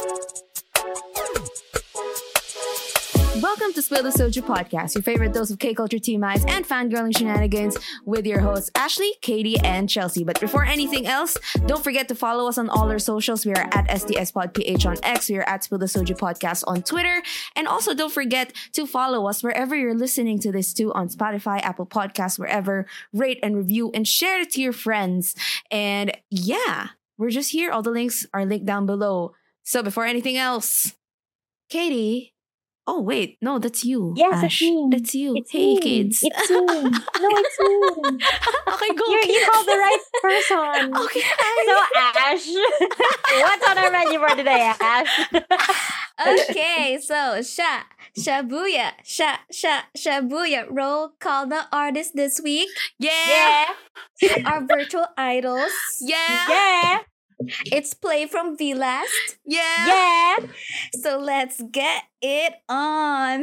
Welcome to Spill the Soju podcast, your favorite dose of K-culture TMIs and fangirling shenanigans with your hosts Ashley, Katie, and Chelsea. But before anything else, don't forget to follow us on all our socials. We are at STSPodPH on X. We are at Spill the Soju podcast on Twitter. And also don't forget to follow us wherever you're listening to this too, on Spotify, Apple Podcasts, wherever. Rate and review and share it to your friends. And yeah, we're just here. All the links are linked down below. So before anything else, Katie... Oh, wait. No, that's you. Yes, Ash. it's me. That's you. It's hey, me. kids. It's me. No, it's me. Okay, go. You called the right person. Okay. So, Ash, what's on our menu for today, Ash? Okay, so Shabuya, Shabuya. Roll call the artist this week. Yeah. Our virtual idols. Yeah. Yeah. It's Play from V-Last. Yeah. Yeah. So let's get it on.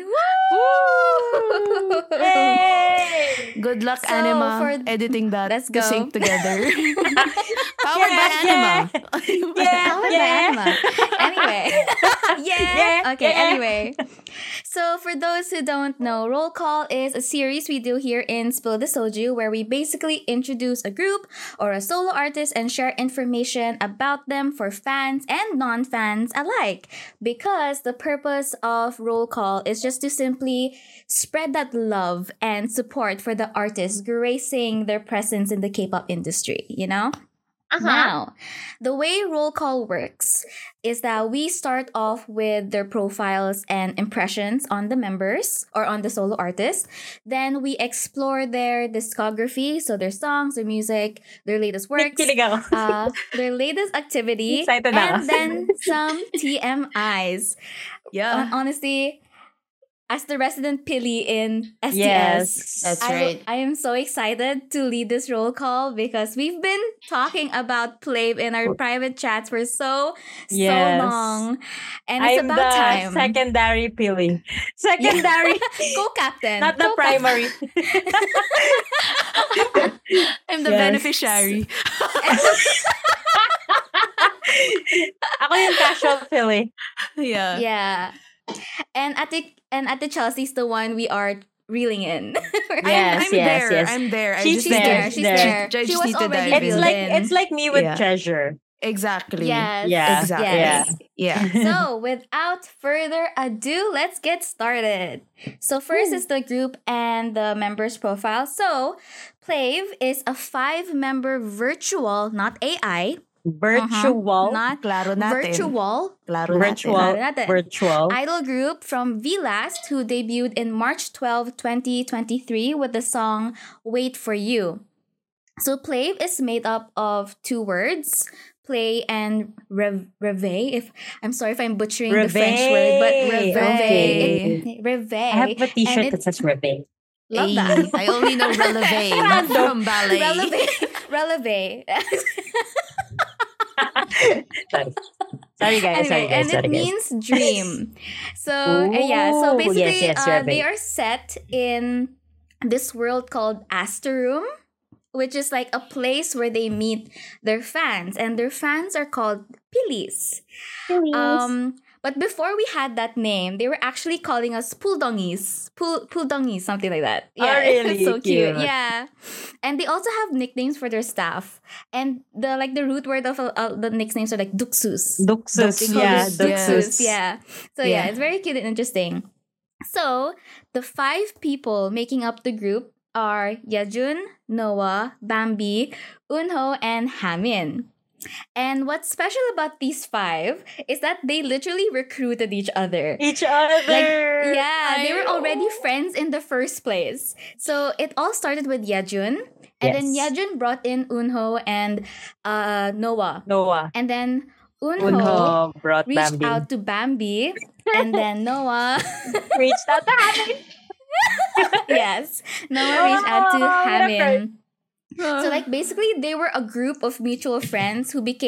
Woo! Hey. Good luck, So, Anima, for- editing that Let's to go. sync together. Powered by Yeah. Anima. Powered by Anima. Anyway. Yeah. Okay, Yeah. anyway. So for those who don't know, Roll Call is a series we do here in Spill the Soju where we basically introduce a group or a solo artist and share information about them for fans and non-fans alike. Because the purpose of Roll Call is just to simply spread that love and support for the artists gracing their presence in the K-pop industry, you know? Now, the way Roll Call works is that we start off with their profiles and impressions on the members or on the solo artist. Then we explore their discography, so their songs, their music, their latest works, Kilig ako. their latest activity, Excited na ako. and then some TMIs. Yeah. Honestly, as the resident Pili in STS, Yes. That's right. I am so excited to lead this roll call because we've been talking about Plave in our private chats for so Yes. long. And it's I'm about the time. secondary Pili. Secondary, Go captain. not the Go primary. I'm the Yes. beneficiary. Ako yung casual Pili. Yeah. Yeah. And at the Chelsea's the one we are reeling in. Yes, I'm yes, there. yes. I'm there. I She's just need there, to- She's there. there. I She just was need to already dive It's in. like in. it's like me with Yeah. treasure. Exactly. Yes. Yeah. Exactly. Yes. Yeah. So, without further ado, let's get started. So, first is the group and the members' profile. So, Plave is a 5-member virtual, not AI, Virtual. not Klaro natin. virtual Klaro natin. Virtual. Klaro natin. Virtual. idol group from V-Last who debuted in March 12, 2023 with the song Wait For You. So, Plave is made up of 2 words. Play and reve. If I'm sorry if I'm butchering the French word, but Reve. reve. Reve. I have a And t-shirt that it- says Reve. Love Ay, that. I only know releve Random. from ballet. Releve. Sorry guys. Anyway, and Sorry it guys. means dream. So yeah, so Ooh, basically yes, Reve. they are set in this world called Asteroom, which is like a place where they meet their fans, and their fans are called Pilis. But before we had that name, they were actually calling us Puldongis. Puldongis, something like that. Oh, Yeah, really? it's so cute. Cute. Yeah. And they also have nicknames for their staff. And the root word of the nicknames are like Duxus. Duxus. Duxus, Yeah. yes. Duxus. Yeah. So Yeah. it's very cute and interesting. So the 5 people making up the group are Yejun, Noah, Bambi, Unho, and Hamin. And what's special about these 5 is that they literally recruited each other. Each other. They were already friends in the first place. So it all started with Yejun. And then Yes. Yejun brought in Unho and Noah. Noah. And then Unho Unho brought reached Bambi. out to Bambi. And then Noah, Reached out to Hamin. yes, Noah reached out to Oh, what a Hamin. So like basically they were a group of mutual friends who became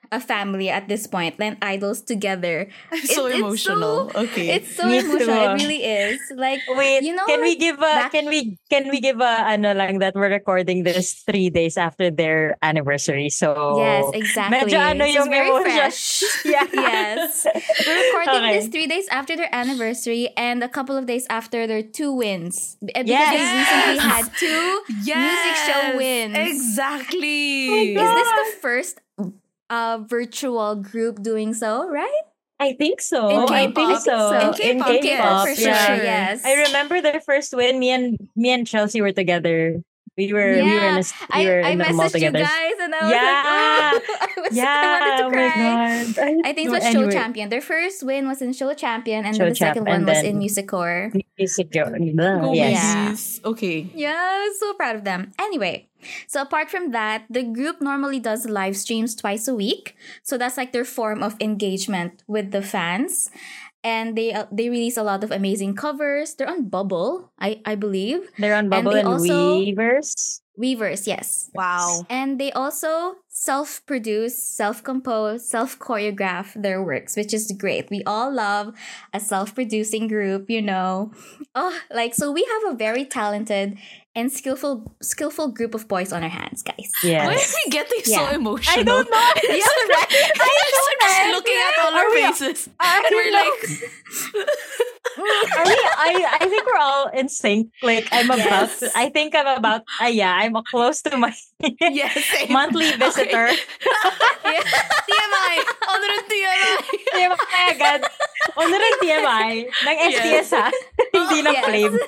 a family at this point, and idols together. So emotional. Okay. It's so Me emotional. too. It really is. Like, Wait, you know, can we like, give a back- can we give a ano lang that we're recording this 3 days after their anniversary. So yes, exactly. Medyo ano This is yung very emotion. fresh. Yeah. Yes. We're recording Okay. this 3 days after their anniversary and a couple of days after their 2 wins. Because Yes. they recently Yes. had 2 music show wins. Exactly. Is this the first virtual group doing so, right? I think so. In I K-pop. think so. In K-pop, for sure. yeah. Yes. I remember their first win. Me and Chelsea were together. We were in I the mall messaged you together. guys and I was Yeah. like, oh, I Yeah. wanted to Oh cry. my god. I think it was Show Champion. Their first win was in Show Champion, and then Show the second Champ, one and was then- in Musiccore. Music Go Yes. Yeah. Bees. Okay. Yeah, so proud of them. Anyway, so apart from that, the group normally does live streams twice a week. So that's like their form of engagement with the fans. And they release a lot of amazing covers. They're on Bubble, I believe. They're on Bubble they and also- Weavers. Weavers, yes. Wow. And they also self-produce, self-compose, self-choreograph their works, which is great. We all love a self-producing group, you know. Oh, like, so we have a very talented and skillful group of boys on our hands, guys. Yes. Why are we getting so Yeah. emotional? I don't know. Yeah, right. I'm just looking at all our faces. And we're like, Are we, I think we're all in sync. Like I'm about Yes. to, I think I'm about I'm close to my yes, same. monthly visitor. Okay. TMI. Honored TMI. TMI agad. Honor ang TMI ng STS ha. Hindi ng Yes. flame.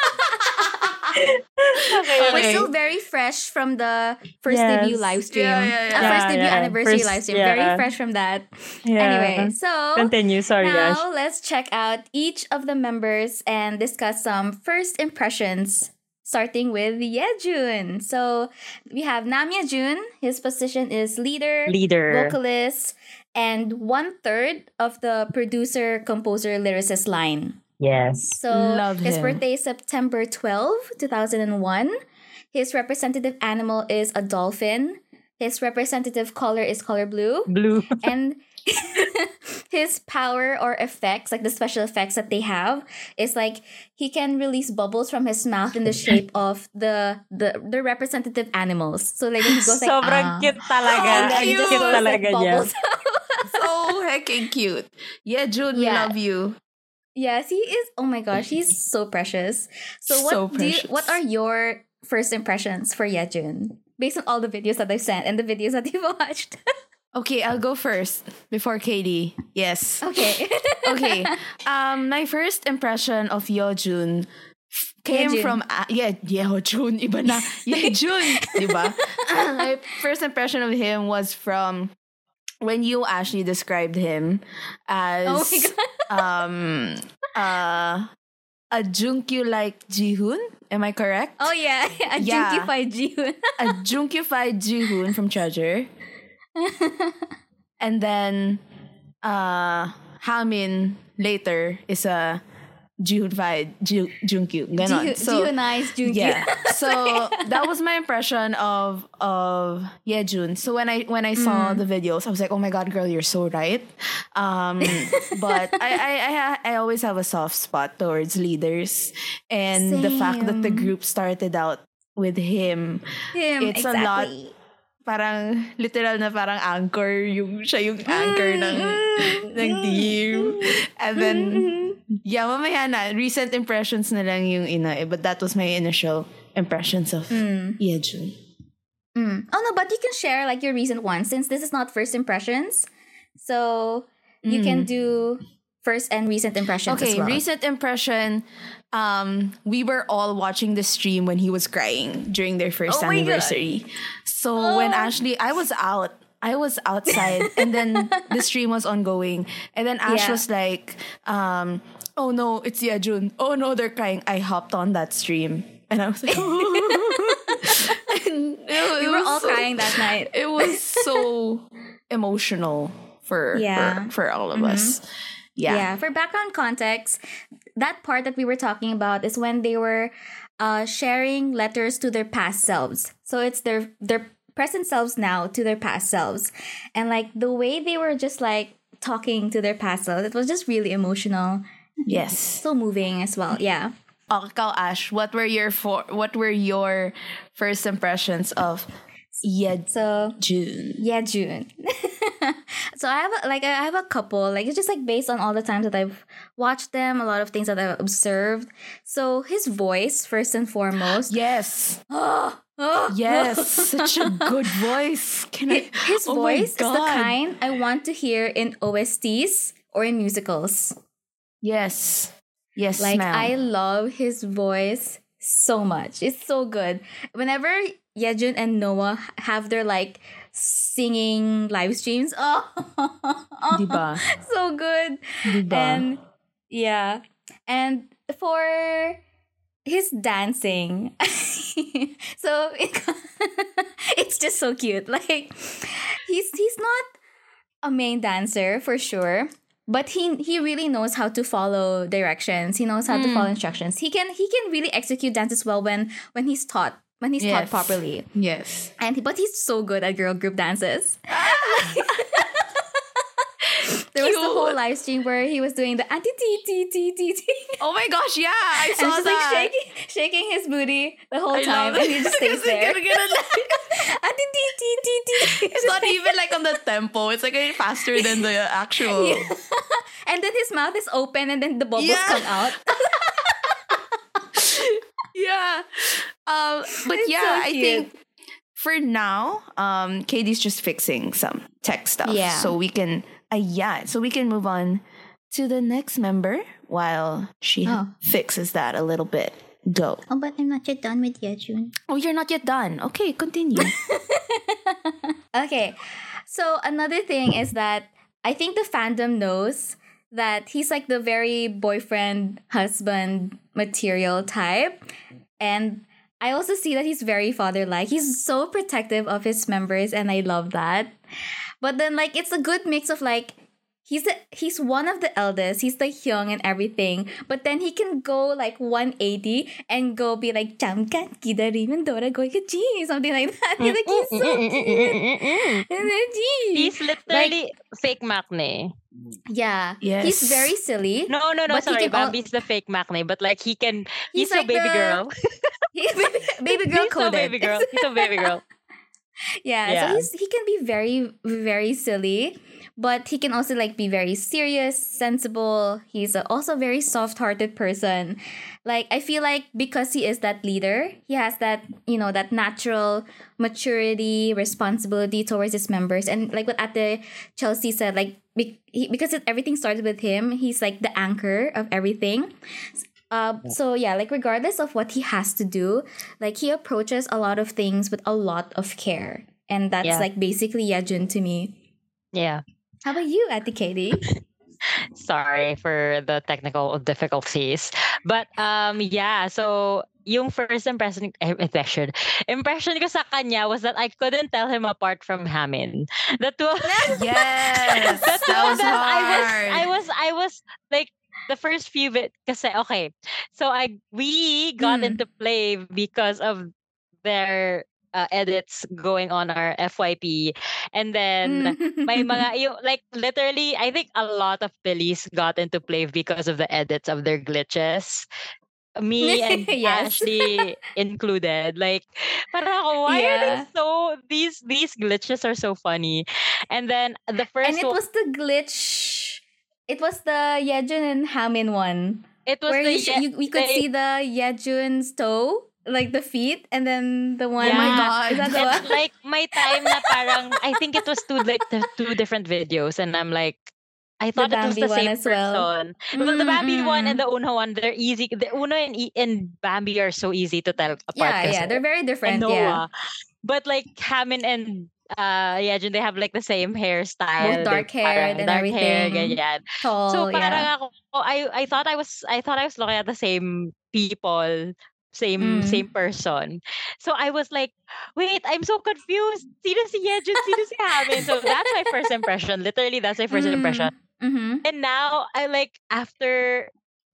Okay. We're still very fresh from the first Yes. debut live stream. Yeah. First debut Yeah. anniversary First- live stream. yeah. Very fresh from that. Yeah. Anyway, so Continue. Sorry, Ash. now let's check out each of the members and discuss some first impressions. Starting with Yejun. So we have Nam Yejun. His position is leader, vocalist, and 1/3 of the producer, composer, lyricist line. Yes. So Love his him. birthday is September 12, 2001. His representative animal is a dolphin. His representative color is color blue. Blue. And his power or effects, like the special effects that they have, is like he can release bubbles from his mouth in the shape of the representative animals. So like when he goes like Sobrang cute talaga. Oh, Ang cute. cute goes, like, talaga niya. bubbles. So heckin' cute. Yeah, June, we Yeah. love you. Yes, he is. Oh my gosh, he's so precious. So So what are your first impressions for Yejun based on all the videos that I've sent and the videos that you've watched? Okay, I'll go first before Katie. Yes. Okay. Okay. My first impression of Yeojun came Yeojun. from Yeojun, iba na. Yeojun, diba? My first impression of him was from when you actually described him as Oh my a Junkyu like Jihoon. Am I correct? Oh yeah, a Yeah. junkified Jihoon. A Junkified Jihoon from Treasure. And then Hamin later is a Jihoon-fied Junkyu. Ganon. Jihunized Junkyu. Yeah. So that was my impression of Yejun. So when I saw the videos, I was like, oh my god, girl, you're so right. But I always have a soft spot towards leaders, and the fact that the Same. group started out with him, Him, it's a lot. exactly. Parang literal na parang anchor, siya yung anchor ng team. And then yeah, mamaya na, recent impressions na lang yung but that was my initial impressions of Yeojun. Oh no, but you can share like your recent ones since this is not first impressions. So you can do first and recent impressions Okay, as well. recent impression. We were all watching the stream when he was crying during their first Oh my God. anniversary. So when Ashley, I was outside, and then the stream was ongoing, and then Ash Yeah. was like, "Oh no, it's Yeojun. Oh no, they're crying." I hopped on that stream, and I was like, and We were all crying that night. It was so emotional for Yeah. for all of us. Yeah. For background context, that part that we were talking about is when they were sharing letters to their past selves. So it's their present selves now to their past selves. And like the way they were just like talking to their past selves, it was just really emotional. Yes. So moving as well. Yeah. Ikaw, Ash, what were your first impressions of So June? yeah, June. So I have a couple, like it's just like based on all the times that I've watched them, a lot of things that I've observed. So his voice, first and foremost. Yes. Yes, such a good voice. His Oh my voice is the God. kind I want to hear in OSTs or in musicals. Yes. Yes, Like ma'am. I love his voice so much. It's so good. Whenever Yejun and Noah have their like singing live streams, Diba? so good. Diba? And yeah. And for his dancing, so it's just so cute. Like he's not a main dancer for sure, but he really knows how to follow directions. He knows how to follow instructions. He can really execute dances well when he's taught Yes. properly. Yes. But he's so good at girl group dances. There was the Cute. whole live stream where he was doing the anti t. Oh my gosh, yeah, I And saw just that. like shaking his booty the whole I time, love and he it. just stays there. It's It's not even like on the tempo. It's like faster than the actual. Yeah. And then his mouth is open, and then the bubbles Yeah. come out. Yeah. But It's yeah, so I cute. think for now, Katie's just fixing some tech stuff. Yeah. So we can so we can move on to the next member while she Oh. fixes that a little bit. Go. Oh, but I'm not yet done with Yejun. Oh, you're not yet done. Okay, continue. Okay. So another thing is that I think the fandom knows that he's like the very boyfriend, husband material type. And I also see that he's very father-like. He's so protective of his members, and I love that. But then like it's a good mix of like he's one of the eldest. He's the young and everything. But then he can go like 180 and go be like 잠깐 기다리면 돌아가겠지, something like that. He's like he's so cute. And then, He's literally fake Maknae. yeah. Yes. He's very silly. No, But he sorry. can al- Bambi's the fake Maknae, but like he's He's so like baby the- girl. He's baby girl He's so coded. baby girl. He's so baby girl. Yeah, so he can be very, very silly, but he can also like be very serious, sensible. He's also a very soft-hearted person. Like I feel like because he is that leader, he has that that natural maturity, responsibility towards his members, and like what Ate Chelsea said, like because everything started with him, he's like the anchor of everything. So yeah, like regardless of what he has to do, like he approaches a lot of things with a lot of care. And that's Yeah. like basically Yejun to me. Yeah. How about you, Ate Katie? Sorry for the technical difficulties. But yeah, so yung first impression ko sa kanya was that I couldn't tell him apart from Hamin. That was Yes. that That was hard. hard. I was like the first few bit kasi okay. So we got Mm. into play because of their edits going on our FYP, and then may mga yung like literally I think a lot of Billies got into play because of the edits of their glitches. Me and Yes. Ashley included. Like, parang ako, why are they Yeah. so these glitches are so funny. And then the first And it one, was the glitch. It was the Yejun and Hamin one. it was Where the we could the- see the Yejun's toe, like the feet, and then the one. Yeah. Oh my God. Is that the it's one? like my time na parang I think it was two different videos, and I'm like I thought it was Bambi the one same as well. person. Well, the Bambi one and Mm-mm. the Uno one, they're easy. The Uno and Bambi are so easy to tell apart. Yeah, kasi. they're very And different. Noah. Yeah. But like Hamin and Yejun, they have like the same hairstyle. Both dark They haired parang and dark hair, everything. ganyan. Tall. So parang Yeah. ako, I thought I was looking at the same people, same person. So I was like, wait, I'm so confused. Sino si Yejun? Sino si Hamin? So that's my first impression. Literally, that's my first impression. Mm-hmm. And now I like after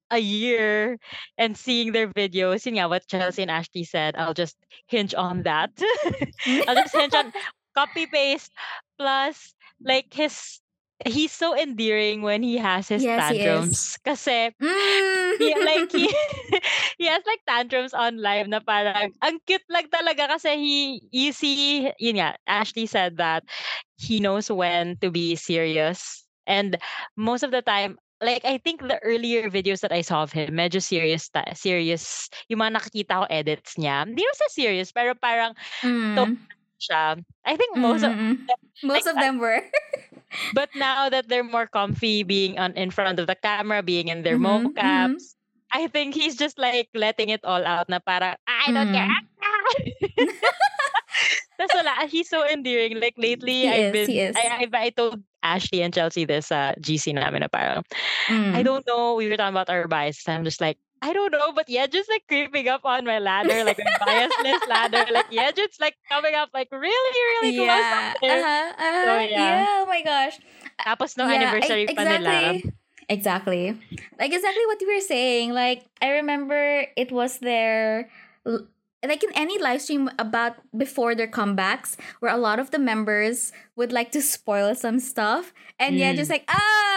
a year and seeing their videos, yun nga, what Chelsea and Ashley said, I'll just hinge on that. I'll just hinge on copy paste plus like he's so endearing when he has his Yes, he is. tantrums. Kasi he Mm. like he he has like tantrums on live na parang ang cute lang talaga kasi you see yun nga Ashley said that he knows when to be serious and most of the time like I think the earlier videos that I saw of him medyo serious yung mga nakikita ko edits niya hindi naman sa serious pero parang to Mm. siya I think Most of them were. but now that they're more comfy being in front of the camera, being in their Mhm, mocaps, I think he's just like letting it all out na parang, I don't care. That's wala. He's so endearing. Like lately, He is. I told Ashley and Chelsea this GC namin na parang, I Mm. don't know. We were talking about our biases. I'm just like, I don't know, but yeah, just like creeping up on my ladder, like my bias list ladder, like yeah, just like coming up like really, really close Yeah. up there. So, yeah. Yeah. Oh my gosh. Tapos no Yeah, anniversary pa nila. Exactly. Like exactly what you were saying. Like I remember it was their like in any live stream about before their comebacks where a lot of the members would like to spoil some stuff and yeah just like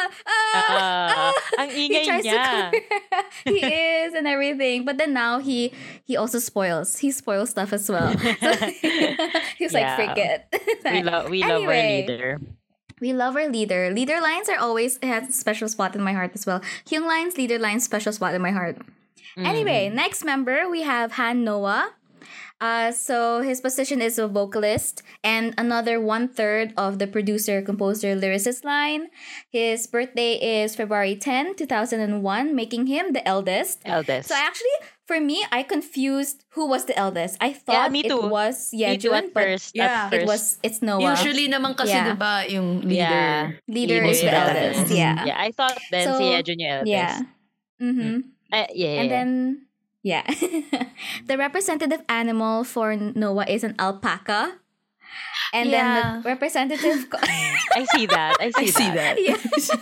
Ang he ingay tries niya. he is and everything but then now he also spoils stuff as well so he's like Yeah. freak it. We love our Anyway. leader. We love our leader. Leader lines are always has a special spot in my heart as well. Hyung lines, leader lines, special spot in my heart. Anyway, next member we have Han Noah. So his position is a vocalist and another 1/3 of the producer, composer, lyricist line. His birthday is February 10, 2001, making him the eldest. Eldest. So actually, for me, I confused who was the eldest. I thought me it too. was Me too Jun, at but first. Yeah. At first. it's Noah. Usually naman kasi, Yeah. diba, yung leader. Leader is is the the eldest. eldest. Yeah. Yeah, I thought then So, si Yejun yung eldest. Yeah. Mm-hmm. Yeah. And then, yeah. The representative animal for Noah is an alpaca. And then the representative... I see that. I see that. Yeah.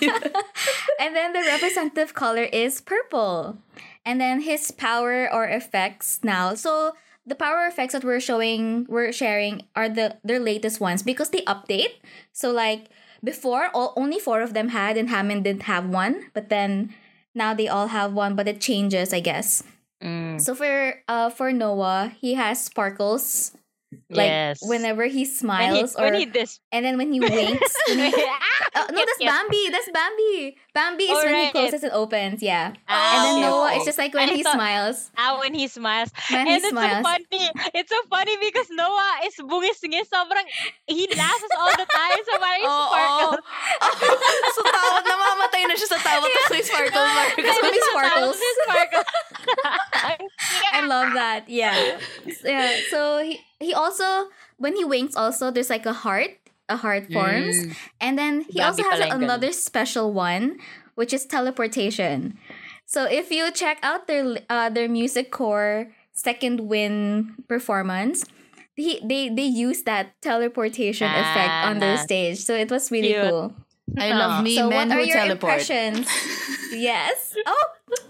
And then the representative color is purple. And then his power or effects now. So the power effects that we're sharing are their latest ones because they update. So like before, only 4 of them had and Hammond didn't have one. But then now they all have one, but it changes, I guess. So for Noah, he has sparkles. Like Yes. whenever he smiles when he and then when he winks. No, that's Yes. Bambi. That's Bambi. Bambi is when he Alright. closes and opens. Yeah. Ah, And then okay, Noah okay. is just like when I he thought- smiles. When he smiles. When And he it's smiles. so funny. It's so funny because Noah is bungis-ngis. Sobrang, he laughs all the time. So parang Oo. sparkle. So tawad, namamatay na siya sa tawad tapos may sparkle mark. Because when he sparkles. Sparkle. I love that. Yeah. Yeah. So he also when he winks also there's like a heart forms. And then he also Bambi has pala yung another special one which is teleportation. So if you check out their music core second win performance, they use that teleportation effect on their stage. So it was really Cute. cool. I love me So men what are who your teleport. impressions? Yes. Oh.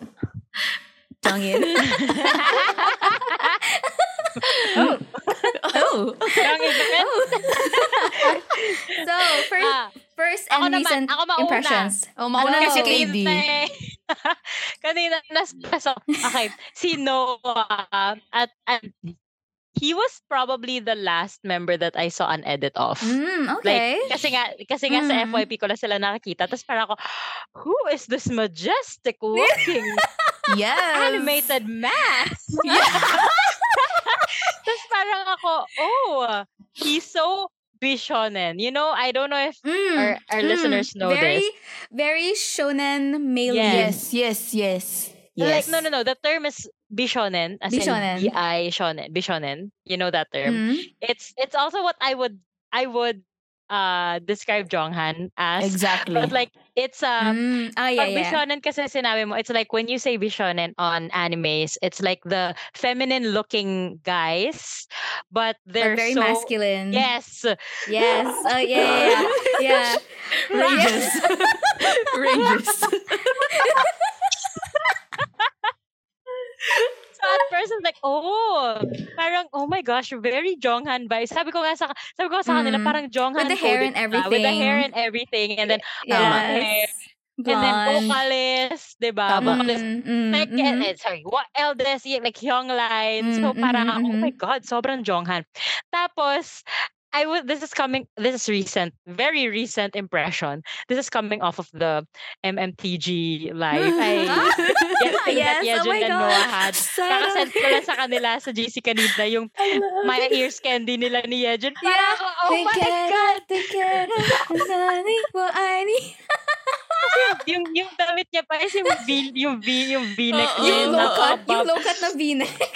Jongin. Oh. Yung event. So first Ako and naman, recent ako mauna. impressions. Oh, mauna na si Go. KD. Kanina so, okay, si Noah at he was probably the last member that I saw an edit of. Okay. Like, kasi nga sa FYP ko lang sila nakakita. Tapos parang ako, who is this majestic looking Yes. animated mass? Tapos parang ako, oh, he's so bishonen. You know, I don't know if our listeners know very, this. Very shonen male Yes. lead. Yes. Like, no. The term is bishonen, as Bishonen. in B-I shonen. Bishonen. You know that term. It's also what I would describe Jonghan as. Exactly. But like, it's Yeah, pag yeah. bishonen kasi sinabi mo, it's like when you say bishonen on animes, it's like the feminine looking guys, but they're But very so masculine. Yes. Yes. Oh, yeah. Yeah. Rages. Rages. oh, parang, oh my gosh, very Jonghan vibes. Sabi ko sa kanila, Mm. parang Jonghan With the hair coded and siya, with the hair everything. and everything, and then long Tama. hair, Yes. and then Blonde. vocalist, diba? Tama. Vocalist, like, sorry, what eldest, like, young line. So, parang, oh my God, sobrang Jonghan. Tapos, this is recent, very recent impression. This is coming off of the MMTG live. Yesterday that Yes, oh Yejun my and God. Noah had. Kakasend ko lang sa kanila sa GC kanina yung My Ears Candy nila ni Yejun. Parang Yeah. ako, oh my God! They get what I need. Kasi yung damit niya pa is yung V-neck Oo. niya. Yung low cut. naka-above. Yung low cut na V-neck.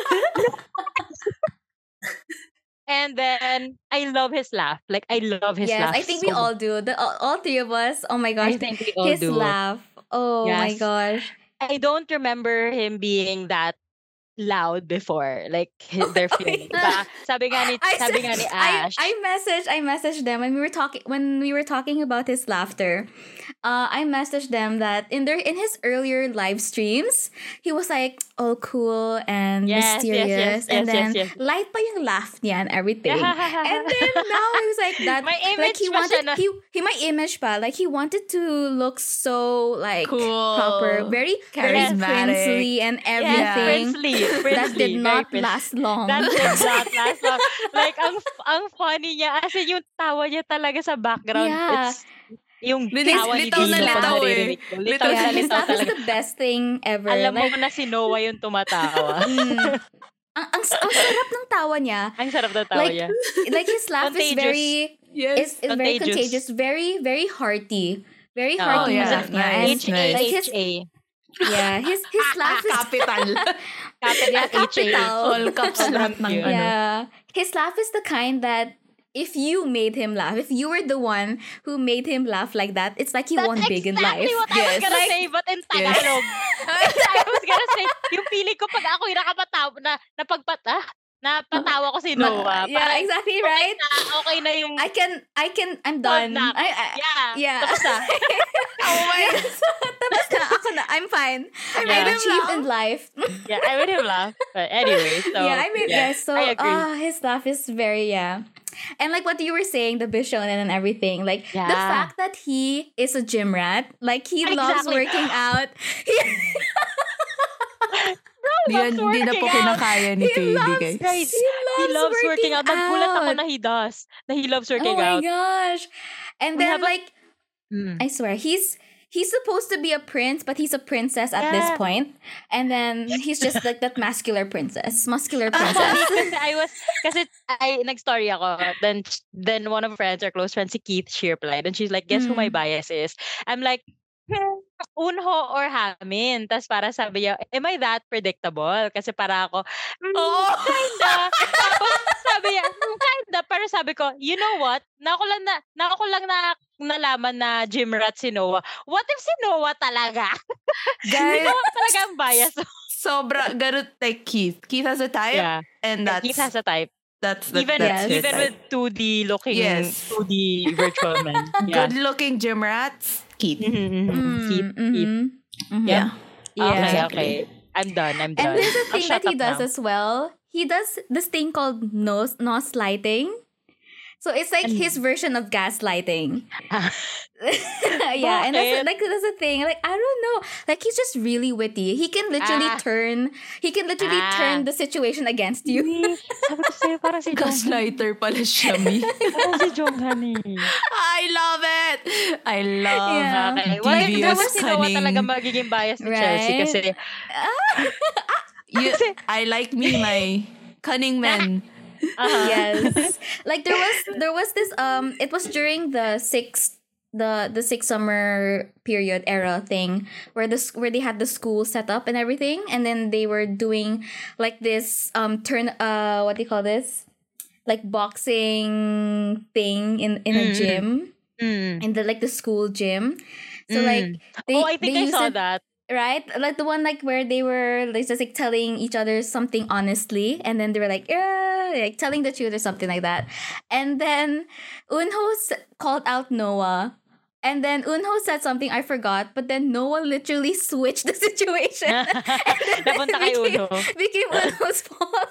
And then, I love his laugh. Like, I love his Yes, laugh. I think we so all do. All three of us. Oh my I goch. think we all His do. laugh. Oh my Yes. gosh. I don't remember him being that loud before, like their film. Diba? Sabi nga ni Ash. I messaged them when we were talking about his laughter. I messaged them that in his earlier live streams, he was like all cool and mysterious, and then light pa yung laugh niya and everything. And then now he was like that. My image like he pa siya wanted na- he my image pa, like he wanted to look so like Cool. proper, very Charismatic. princely and Yes, everything. princely, That did not very last long. That did not last long. Like, ang funny niya, as in, yung tawa niya talaga sa background, Yeah. it's yung Litaw tawa ni na Dino litaw pag eh. naririnig ko. Litaw Yeah, na his litaw laugh is talaga. the best thing ever. Alam mo like, na si Noah yung tumatawa. ang sarap ng tawa niya. Ang sarap na tawa Like, niya. like his laugh is Contagious. very Yes. is very Contagious. contagious, very hearty. Very Oh, hearty yeah. laugh niya. Nice, And nice. like his his laugh is Capital. yeah, capital. All caps lahat ng cute. ano. Yeah. His laugh is the kind that if you made him laugh, if you were the one who made him laugh like that, it's like he won big in life. That's exactly what I was Yes. gonna say, but in Tagalog. I was gonna say, yung feeling ko pag ako yung napatawa ko si Noah. Yeah, Parang exactly, right? Okay na yung I'm done. na. Yeah. Tapos na. Oh my God. Tapos na, ako na, I'm fine. Yeah. I've achieved in life. Yeah, I made him laugh. But anyway, so yeah, I mean, yes. So, I agree. his laugh is very, And like what you were saying, the Bishonen and everything, like the Yeah. fact that he is a gym rat, like he loves Exactly. working out. Di na po working out. kinakaya ni He KD, loves- guys. Guys, He loves working out. Nagulat ako out. na he does. Na he loves working Oh my out. gosh. And We then haven't- like Mm. I swear, he's supposed to be a prince, but he's a princess at this Yeah. point. And then he's just like that muscular princess. Kasi nag-story ako. Then one of our friends, our close friends, si Keith, she replied. And she's like, guess who my bias is? I'm like, Unho or Hamin. Tapos para sabi niya, am I that predictable? Kasi para ako, kinda. Tapos sabi niya, kinda. Pero sabi ko, you know what? Nako lang nalaman na gym rat si Noah. What if si Noah talaga? Si Guys, Noah talaga ang bias. sobra, ganun like Keith. Keith has a type, Yeah. and that's, Keith has a type. that's Even his even type. with 2D looking, Yes. 2D virtual men. Yeah. Good-looking gym rats, Keith. Keith. Yeah. Okay. I'm done. And there's a I'll thing shut that he up does now. as well. He does this thing called nose lighting. So it's like his version of gaslighting. Yeah, and Bakit? that's a thing. Like I don't know. Like he's just really witty. He can literally turn the situation against you. Sabi ko sa'yo, parang si Jonghan. Gaslighter pala siya, Mi. Parang si Jonghan eh. I love it! I love Yeah. Okay. Well, if devious naman si Noah cunning. talaga magiging bias ni Right? Chelsea kasi I like me, my cunning men. Yes. Like there was this it was during the sixth summer period era thing where they had the school set up and everything, and then they were doing like this what do you call this, like boxing thing in a gym, in the school gym. So like I think I used saw it, that. right? Like the one like where they were like just like telling each other something honestly, and then they were like, yeah, like telling the truth or something like that. And then Unho called out Noah, And then Unho said something I forgot, but then Noah literally switched the situation. And then Napunta kay Uno. became Unho's fault.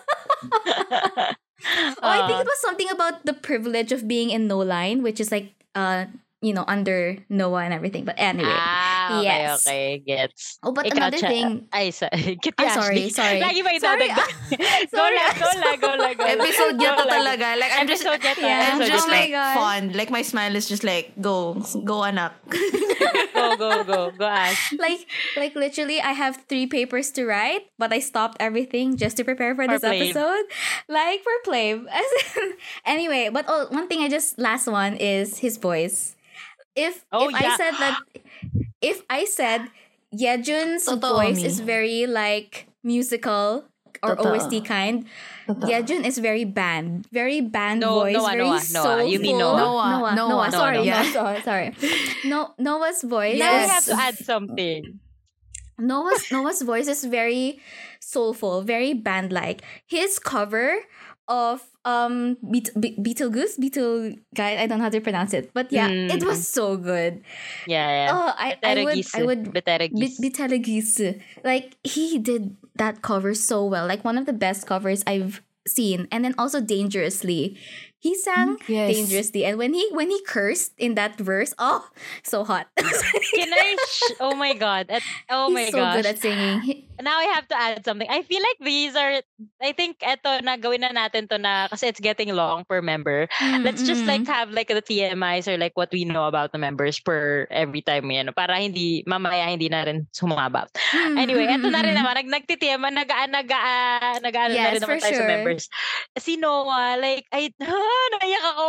I think it was something about the privilege of being in no line, which is like under Noah and everything. But anyway. Yes. Okay, gets. Oh, but Ikaw, another thing. Ay, sorry. Sorry. Lagi ba Sorry. idadagdag? Go lang. Episode yata talaga. Like, I'm just, Episode yata. Yeah. I'm Episode just Oh my like God. fond. Like, my smile is just like, go anak. Go, Ash. Like literally, I have 3 papers to write, but I stopped everything just to prepare for this Plave. episode. Like for Plave. Anyway, but one thing last one is his voice. If I said Yejun's Totoo, voice Mi. is very like musical or Totoo. OST kind, Yejun is very band No, voice, very Noah. soulful. You mean Noah? Noah. Sorry, Noah. sorry. Noah's voice. Now we is- have to add something. Noah's voice is very soulful, very band-like. His cover of Beetlejuice, I don't know how to pronounce it, but yeah, it was so good. Yeah. Oh, I would Betelgeuse. Betelgeuse. Like he did that cover so well, like one of the best covers I've seen. And then also Dangerously, he sang Yes. Dangerously, and when he cursed in that verse, oh, so hot. Can I? Oh my god! He's so good at singing. Now I have to add something. I feel like these are. I think eto na gawin na natin to na kasi it's getting long per member. Let's just like have like the TMIs or like what we know about the members per every time yan. Para mamaya hindi na rin sumaba. Anyway, eto na rin naman. Nagtitiyama, nagaan na Yes, rin for naman tayo sa sure. members. Si Noah, like, naiyak ako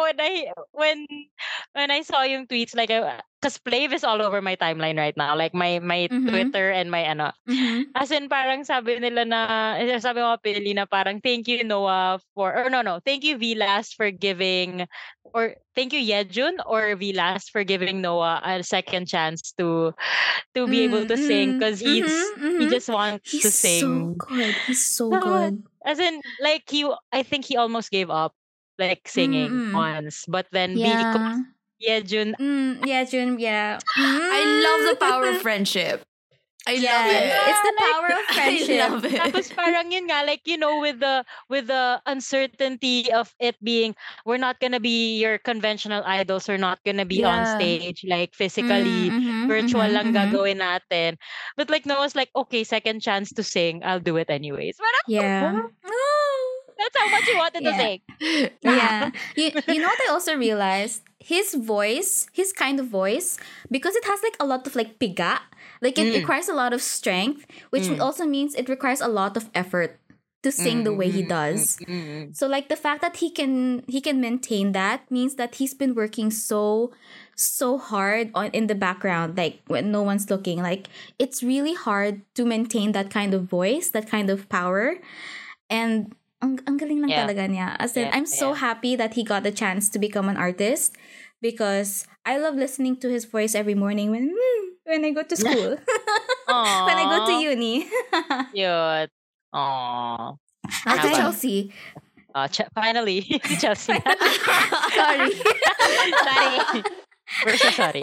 when I saw yung tweets, like, because Plave is all over my timeline right now. Like, my Twitter and my As in, parang sabi ko Pili na parang, thank you Noah thank you Vilas for giving, or thank you Yejun or Vilas for giving Noah a second chance to be able to sing, because he just wants to sing. So good. He's so good. As in, like, I think he almost gave up, like, singing once, but then Yeah. Yejun, Yejun, yeah. I love the power of friendship. I love it. It's the power of friendship. I love it. tapos parang yun nga, like, with the uncertainty of it being, we're not gonna be your conventional idols, we're not gonna be on Yeah. stage, like, physically, virtual lang gagawin natin. But like, Noah's like, okay, second chance to sing, I'll do it anyways. Parang, Yeah. that's how much you wanted to Yeah. sing. Yeah. You know what I also realized? His voice, his kind of voice, because it has like a lot of like piga, like it requires a lot of strength, which also means it requires a lot of effort to sing the way he does. So like the fact that he can maintain that means that he's been working so hard in the background, like when no one's looking. Like it's really hard to maintain that kind of voice, that kind of power. And ang galing lang Yeah. talaga niya. As in, Yeah, I'm so happy that he got the chance to become an artist, because I love listening to his voice every morning when I go to school. When I go to uni. Cute. Aww. Okay, Habang- Chelsea. Finally, Chelsea. Sorry. Sorry. We're so sorry.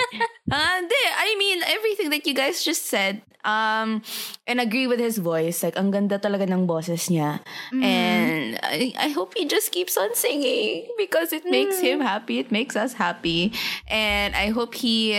I mean, everything that you guys just said, and agree with his voice. Like, ang ganda talaga ng boses niya. And I hope he just keeps on singing, because it makes him happy. It makes us happy. And I hope he,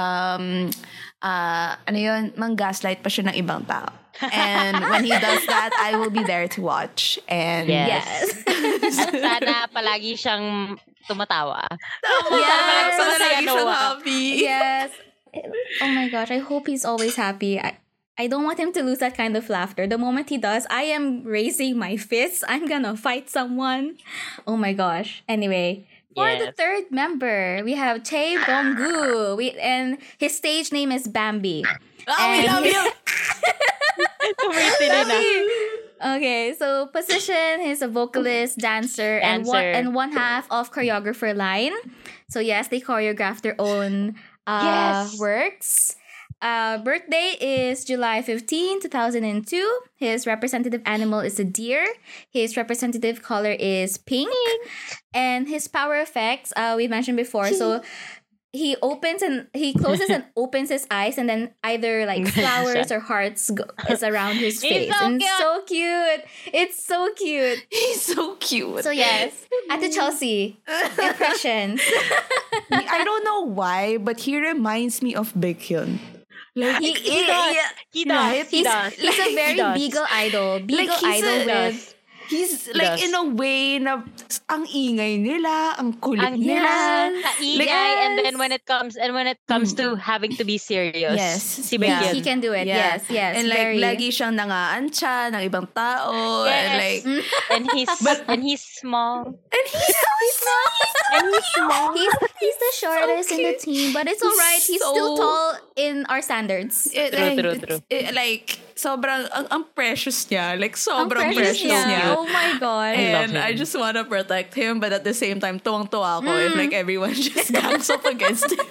mang-gaslight pa siya ng ibang tao. And when he does that, I will be there to watch. And Yes. Yes. At sana palagi siyang tumatawa. Yes. Sana Masaya, lagi siyang Noah. happy. Yes. Oh my gosh, I hope he's always happy. I don't want him to lose that kind of laughter. The moment he does, I am raising my fists. I'm gonna fight someone. Oh my gosh. Anyway, for the Yes. third member, we have Tae Bonggu. And his stage name is Bambi. We love you. Tumitili na. Okay, so position, he's a vocalist, dancer, and Dancer. one half of choreographer line. So yes, they choreograph their own Yes. works. Birthday is July 15, 2002. His representative animal is a deer. His representative color is pink. And his power effects, we mentioned before. So he opens and he closes and opens his eyes, and then either like flowers or hearts is around his He's face. so And cute. so cute. It's so cute. He's so cute. So yes, Ate Chelsea, impressions. I don't know why, but he reminds me of Baekhyun. Like He does. He does. right? He does. He's a very He does. Beagle idol. Beagle he's idol a- with He's He like does. in a way na ang ingay nila, ang kulit Ang nila. ingay, and then when it comes to having to be serious, Yes. si Yeah. Baekhyun. he can do it. Yeah. Yes. And like very. lagi siyang nangaantya ng ibang tao and Yes. like and he's small. and he's so small. And he's small. He's the shortest in the cute. team, but it's alright. He's so- still tall in our standards. True. Like sobrang ang precious niya. Like Ang sobrang precious precious niya. niya. Oh my god. love And him. I just want to protect him, but at the same time, tuwang-tuwa ako if like everyone just gangs up against him.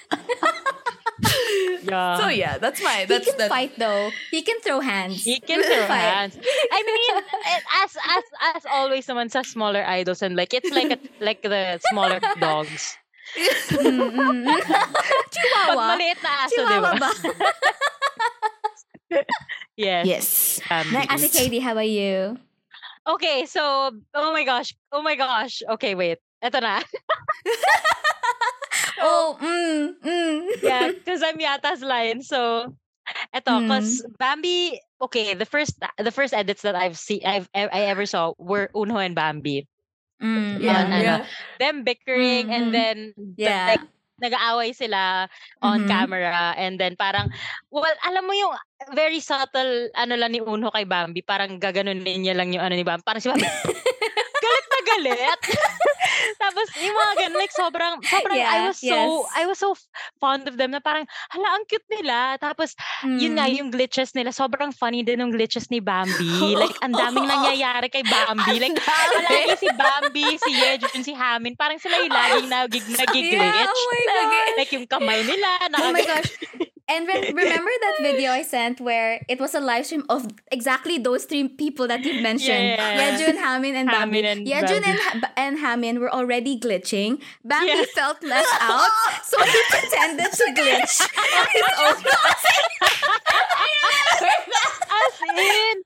Yeah. So yeah, that's my He can fight though. He can throw hands. He can throw Fight. hands. I mean, as always, naman sa smaller idols, and like it's like the smaller dogs. Pag Chihuahua. maliit na aso, di Chihuahua ba? ba? Yes. Yes. Next. Ate Katie, how about you? Okay, so oh my gosh. Okay, wait. Eto na. Oh, Yeah, because I'm Yata's line. So, eto, because Bambi. Okay, the first edits that I ever saw were Unho and Bambi. Yeah. Them bickering and then Yeah. like nag-aaway sila on Mhm. camera, and then parang alam mo yung very subtle ano lang ni Unho kay Bambi, parang gaganunin niya lang yung ano ni Bambi, parang si Bambi galit na galit. Tapos yung mga ganun, like sobrang Yeah, I was so fond of them na parang hala ang cute nila. Tapos yun nga yung glitches nila, sobrang funny din yung glitches ni Bambi. Like ang daming nangyayari kay Bambi. Like palagi si Bambi, si Yejun, si Hamin, parang sila yung laging nag-glitch. Yeah, oh my God. Like yung kamay nila. Oh my gosh. And remember that video I sent where it was a live stream of exactly those three people that you mentioned. Yeah. Yejun, Hamin, and Bambi. Hamin and Yejun Bambi. and Hamin were already glitching. Bambi Yeah. felt left out, so he pretended to glitch his own. As in,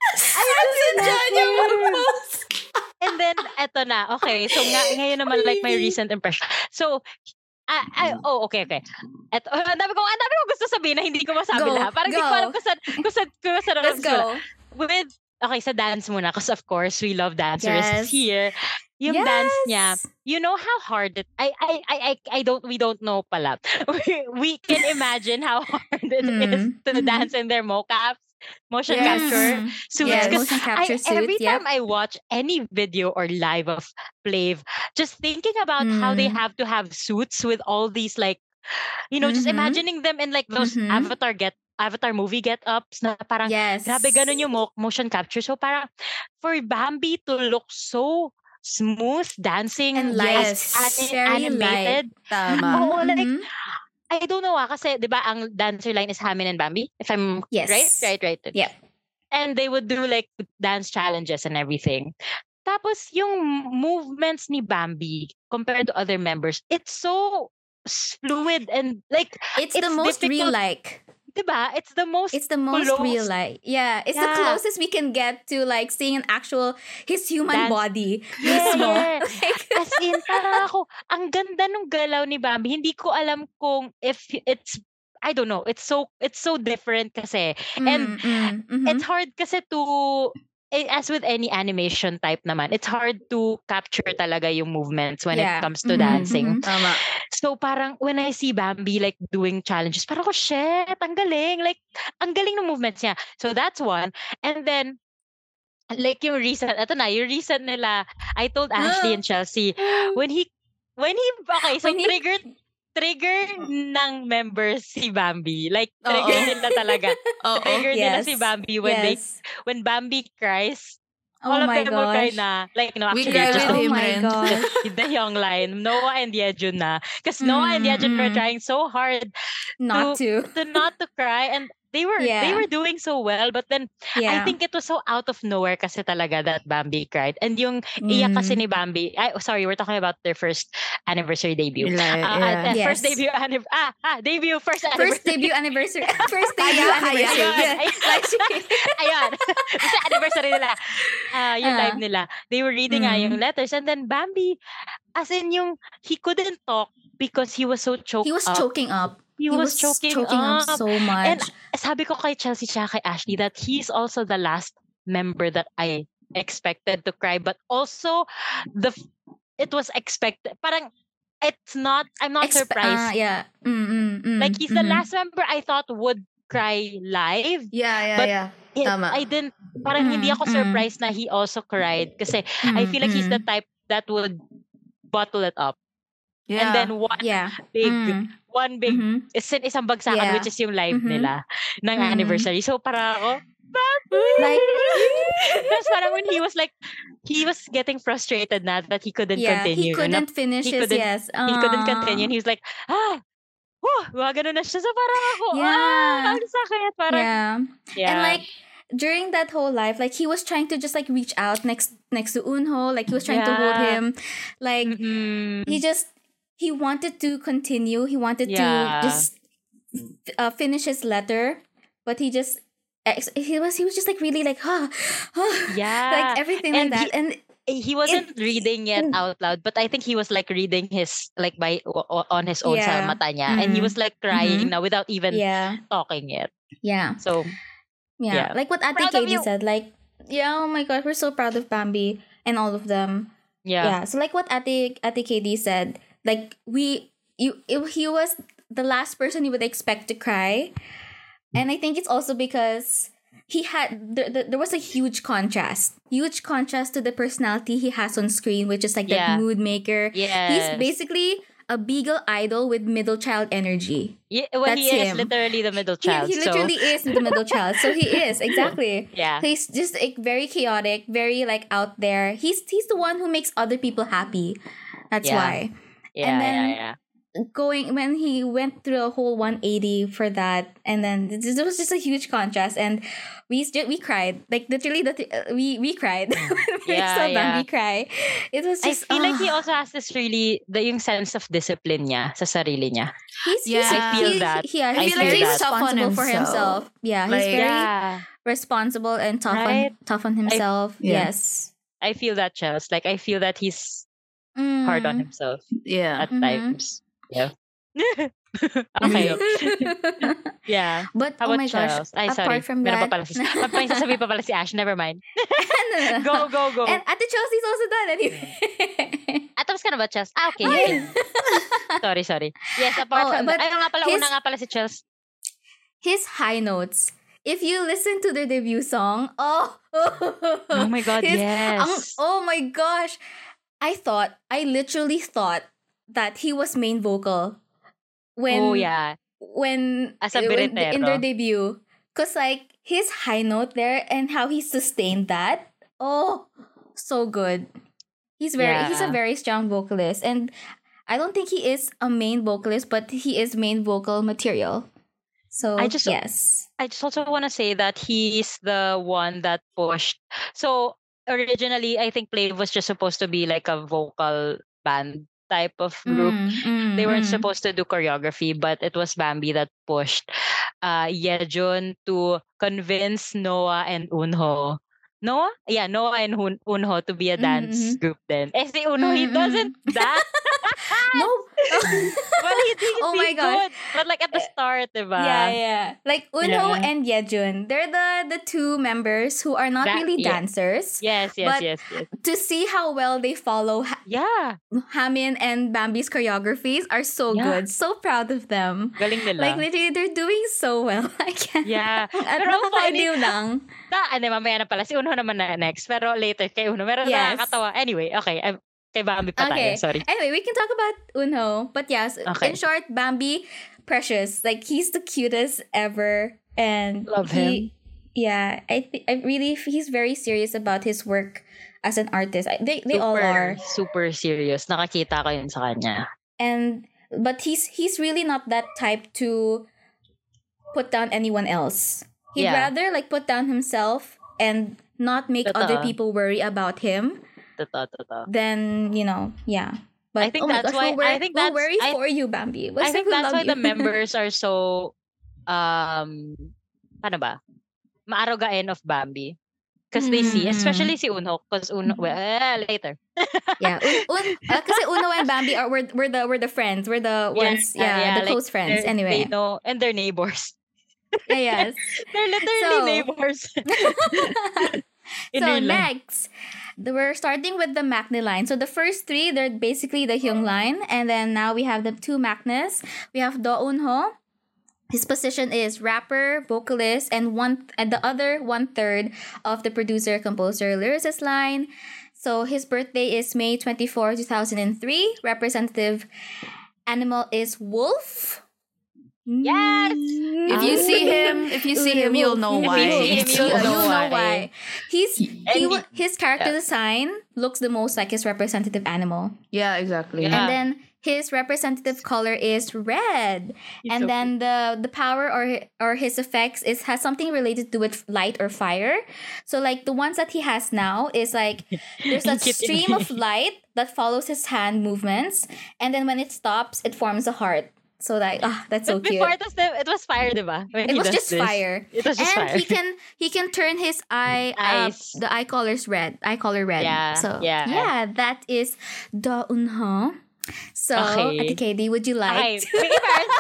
and then, eto na. Okay, so ngayon naman like my recent impression. So, okay. Ang dami ko gusto sabihin na hindi ko masabi Go, lahat. Parang hindi go. ko alam kung saan Let's go. Okay, sa dance muna. Because of course, we love dancers Yes. here. Yung Yes. dance niya, you know how hard it, we don't know pala. We can imagine how hard it is to dance in their mocaps, motion Yes. capture suits. Yes, 'Cause motion capture every suit, yep. time I watch any video or live of Flav, just thinking about how they have to have suits with all these like, just imagining them in like those Avatar movie get-ups na parang Yes. grabe ganun yung motion capture. So parang for Bambi to look so smooth dancing And light. Very animated. Tama. Oo, like I don't know kasi 'di ba ang dancer line is Hamin and Bambi, if I'm Yes. right. Yep. And they would do like dance challenges and everything. Tapos yung movements ni Bambi compared to other members, it's so fluid and like It's the most difficult. real-like. Diba? It's the most Most real-like. Yeah, it's the Yeah. closest we can get to like seeing his human Dance. body. Yeah, Mismo. yeah. Like, As in, parang ako, ang ganda ng galaw ni Bambi. Hindi ko alam kung if it's, I don't know, it's so different kasi. And it's hard kasi as with any animation type naman, it's hard to capture talaga yung movements when it comes to dancing. Tama. So parang when I see Bambi like doing challenges, parang ako, shit, ang galing. Like, ang galing ng movements niya. So that's one. And then, like yung recent nila, I told Ashley and Chelsea, when he, okay, so trigger ng members si Bambi. Like, trigger nila talaga. Trigger nila si Bambi when Bambi cries. Oh All of my them will cry gosh. na. Like, no, We actually, cry just with Oh him my rin. gosh. the young line, Noah and Yejun na. Because Noah and Yejun were trying so hard Not to. not to cry. And they were Yeah. doing so well, but then I Yeah. think it was so out of nowhere kasi talaga that Bambi cried. And yung iyak kasi ni Bambi, sorry, we're talking about their first anniversary debut. First Yes. debut debut first First anniversary. debut anniversary. First debut anniversary. Ayun. Yeah. Ayun. Sa anniversary nila. Yung live nila. They were reading yung letters, and then Bambi, as in yung he couldn't talk because he was so choked He was up. choking up. He was choking up up. so much. And sabi ko kay Chelsea tsaka kay Ashley that he's also the last member that I expected to cry, but also it was expected. Parang I'm not surprised. Yeah. Like he's the last member I thought would cry live. Yeah. I didn't, parang hindi ako surprised na he also cried kasi I feel like he's the type that would bottle it up. Yeah. And then one big isang bagsakan, which is yung live nila ng anniversary. So para ako, like that's parang when he was getting frustrated na that he couldn't continue. He couldn't finish he his couldn't, He couldn't continue. And he was like, ganun na siya. So parang ako, ang sakit. Parang, And like, during that whole life, like he was trying to just like reach out next to Eunho, like he was trying to hold him, like he wanted to continue, he wanted to just finish his letter, but he was just like really like like everything and like that, and he wasn't reading it out loud, but I think he was like reading his like on his own sa mata niya, and he was like crying now without even talking it. So like what Ate Katie said, like oh my god, we're so proud of Bambi and all of them. So like what Ate Katie said, like he was the last person you would expect to cry, and I think it's also because he had there was a huge contrast to the personality he has on screen, which is like that mood maker. He's basically a Beagle idol with middle child energy. That's he him. is literally the middle child. He literally is the middle child. So he is, exactly. Yeah. He's just like very chaotic, very like out there. He's the one who makes other people happy. That's why. And then when he went through a whole 180 for that, and then it was just a huge contrast, and we cried, like literally we cried when we saw Bambi cry. It was just I feel like he also has this really yung sense of discipline niya sa sarili niya. I feel like he's responsible for himself. Yeah, he's very responsible and tough on himself. Yes, I feel that, Chels. Like I feel that he's hard on himself. At times. Yeah. Okay. But how oh about my gosh, Charles? Ay, sorry. apart from that, may sasabihin pa pala si Ash. Never mind. Go. And Ate Chelsea's also done anyway. Tapos ka na ba, Chels? Okay. Sorry. Yes, apart from that. Una nga pala si Chels. His high notes. If you listen to the debut song, oh my god, yes. Oh my gosh. I literally thought that he was main vocal when as a in their debut, cause like his high note there and how he sustained that, so good. He's a very strong vocalist, and I don't think he is a main vocalist, but he is main vocal material. So I just also want to say that he's the one that pushed. So originally, I think Play was just supposed to be like a vocal band type of group. They weren't supposed to do choreography, but it was Bambi that pushed Yejun to convince Noah and Eunho. Noah and Eunho to be a dance group then. Si Eunho, he doesn't dance. No. Well, he's good. But like at the start, diba? Yeah. Like Eunho and Yejun, they're the two members who are not really dancers. Yes. To see how well they follow Hamin and Bambi's choreographies are so good. So proud of them. Galing nila. Like literally, they're doing so well. I can't. Yeah. Pero nakaka-ideal lang. Mamaya na pala. Si Eunho naman na next. Pero later kay Eunho. Meron nakakatawa. Anyway, okay. Kay Bambi pa tayo. Sorry. Anyway, we can talk about Eunho. But yes, in short, Bambi, precious. Like, he's the cutest ever. And love him. Yeah, he's very serious about his work as an artist. They all are. Super serious. Nakakita ko yun sa kanya. But he's really not that type to put down anyone else. He'd Yeah. rather like put down himself and not make other Totoo. people worry about him Totoo. than, yeah. But I think oh my that's gosh, why we'll worry for you, Bambi. I think We that's love why you. the members are so ano ba? Maaragain of Bambi. Because they see, especially si Unho, because Unho, well, later. Yeah, kasi Uno and Bambi are we're the friends. We're the ones, the like, close friends. They Anyway, know, and they're neighbors. yes. They're literally So- neighbors. In So real life. next, we're starting with the Maknae line. So the first three, they're basically the Hyung line, and then now we have the two Maknaes. We have Do Eunho. His position is rapper, vocalist, and the other 1/3 of the producer, composer, lyricist line. So his birthday is May 24, 2003. Representative animal is wolf. Yes! If you see him, you'll know why. If you see him, you'll know why. His character design looks the most like his representative animal. Yeah, exactly. Yeah. And then his representative color is red. He's and so then the power or his effects has something related to with light or fire. So like the ones that he has now is like there's a stream of light that follows his hand movements, and then when it stops, it forms a heart. So like that's so But cute. before it was fire, diba? When It he was does just this. fire. It was just and fire. he can turn his Eyes. the eye colors red. Eye color red. Yeah, So yeah. that is Do Eunho. So Okay. Ate Katie, would you Okay, like wait first.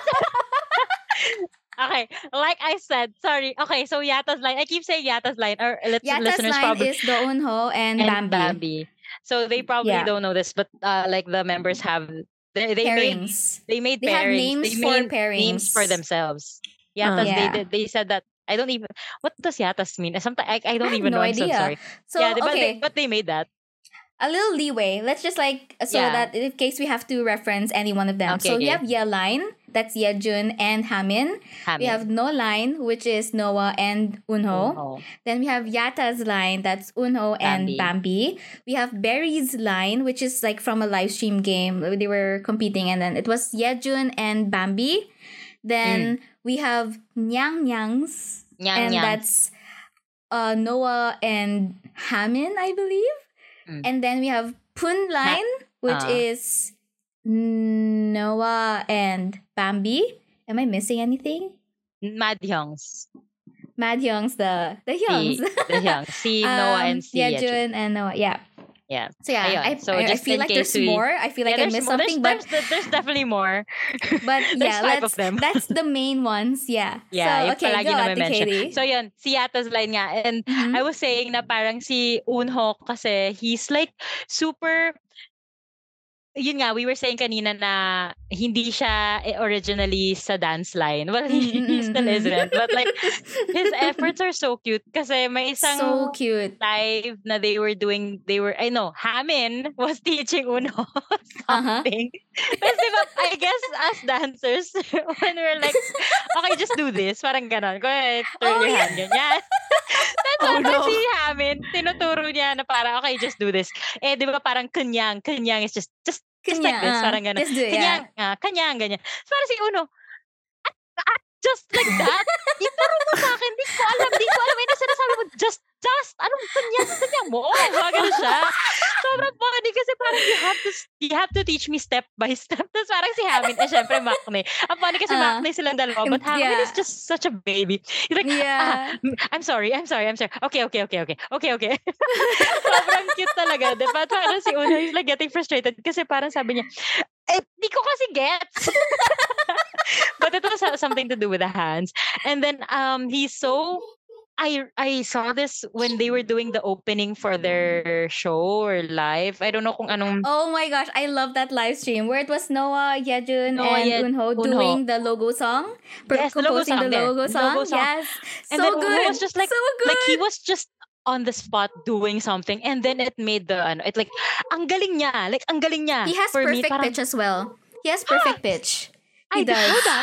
Okay, like I said, sorry. Okay, so Yata's line. I keep saying Yata's line, or Yata's listeners line probably is Do Eunho and Bambi. So they probably Yeah. don't know this, but like the members have they made Pairings. they made They have pairings. names They for made pairings. names for themselves. Yatas, Yeah. they said that. I don't even. What does Yatas mean? Sometimes I don't I have even no know. I'm so idea. sorry. So Yeah, okay, but they made that. a little leeway. Let's just Yeah. that in case we have to reference any one of them. Okay, so we okay. have Ye line, that's Yejun and Hamin. We have No line, which is Noah and Eunho. Unho. Then we have Yata's line, that's Eunho and Bambi. We have Berry's line, which is like from a live stream game. They were competing, and then it was Yejun and Bambi. Then we have Nyang Nyang's, Nyang and Nyang. that's Noah and Hamin, I believe. Mm. And then we have Pun line, which is Noah and Bambi. Am I missing anything? Mad Hyungs. Mad Hyungs, the Hyungs. The Hyungs. Si Noah and si Yejun. Yejun and Noah. Yeah. Yeah. So yeah, Ayun. So I just feel in like case there's more. I feel like I there's missed more. something, There's definitely more. but There's yeah, 5 of them. that's the main ones. Yeah. Yeah, So yung okay, palagi go namin Ate mention. Katie. So yun, si Yata's line nga. And Mhm. I was saying na parang si Eunho kasi he's like super, yun nga, we were saying kanina na hindi siya originally sa dance line. Well, he still isn't. But like, his efforts are so cute kasi may isang So cute. live na I know, Hamin was teaching Uno something. Tapos diba, I guess as dancers, when we're like, okay, just do this, parang ganon. Go ahead, turn your hand, ganyan. Tapos si Hamin, tinuturo niya na parang, okay, just do this. Eh, di ba parang kanyang is just like this, parang ganon. Just do it, yeah. Kanyang, ganyan. So parang si Uno, just like that? Ituro mo sa akin, di ko alam. Ina sinasabi mo, just, anong kanya mo? Mga ganun siya. Sobrang funny kasi parang you have to teach me step by step. Tapos parang si Hamin, syempre Maknae. Ang funny kasi Maknae silang dalawa, but Hamin is just such a baby. He's like, I'm sorry. Okay. Sobrang cute talaga. Diba? Parang si Uno, he's like getting frustrated kasi parang sabi niya, di ko kasi gets. But it was something to do with the hands. And then he's so I saw this when they were doing the opening for their show or live. I don't know kung anong Oh my gosh, I love that live stream where it was Noah, Yejun, and Eunho doing the logo song. Yes, the logo composing song the there. logo song. Logo song. Yes. And So then good. Uno was just like so good. he was just on the spot doing something, and then it made it like ang galing niya. Like ang galing niya. He has For me, perfect parang, pitch as well. He has perfect pitch. He I didn't does. know that.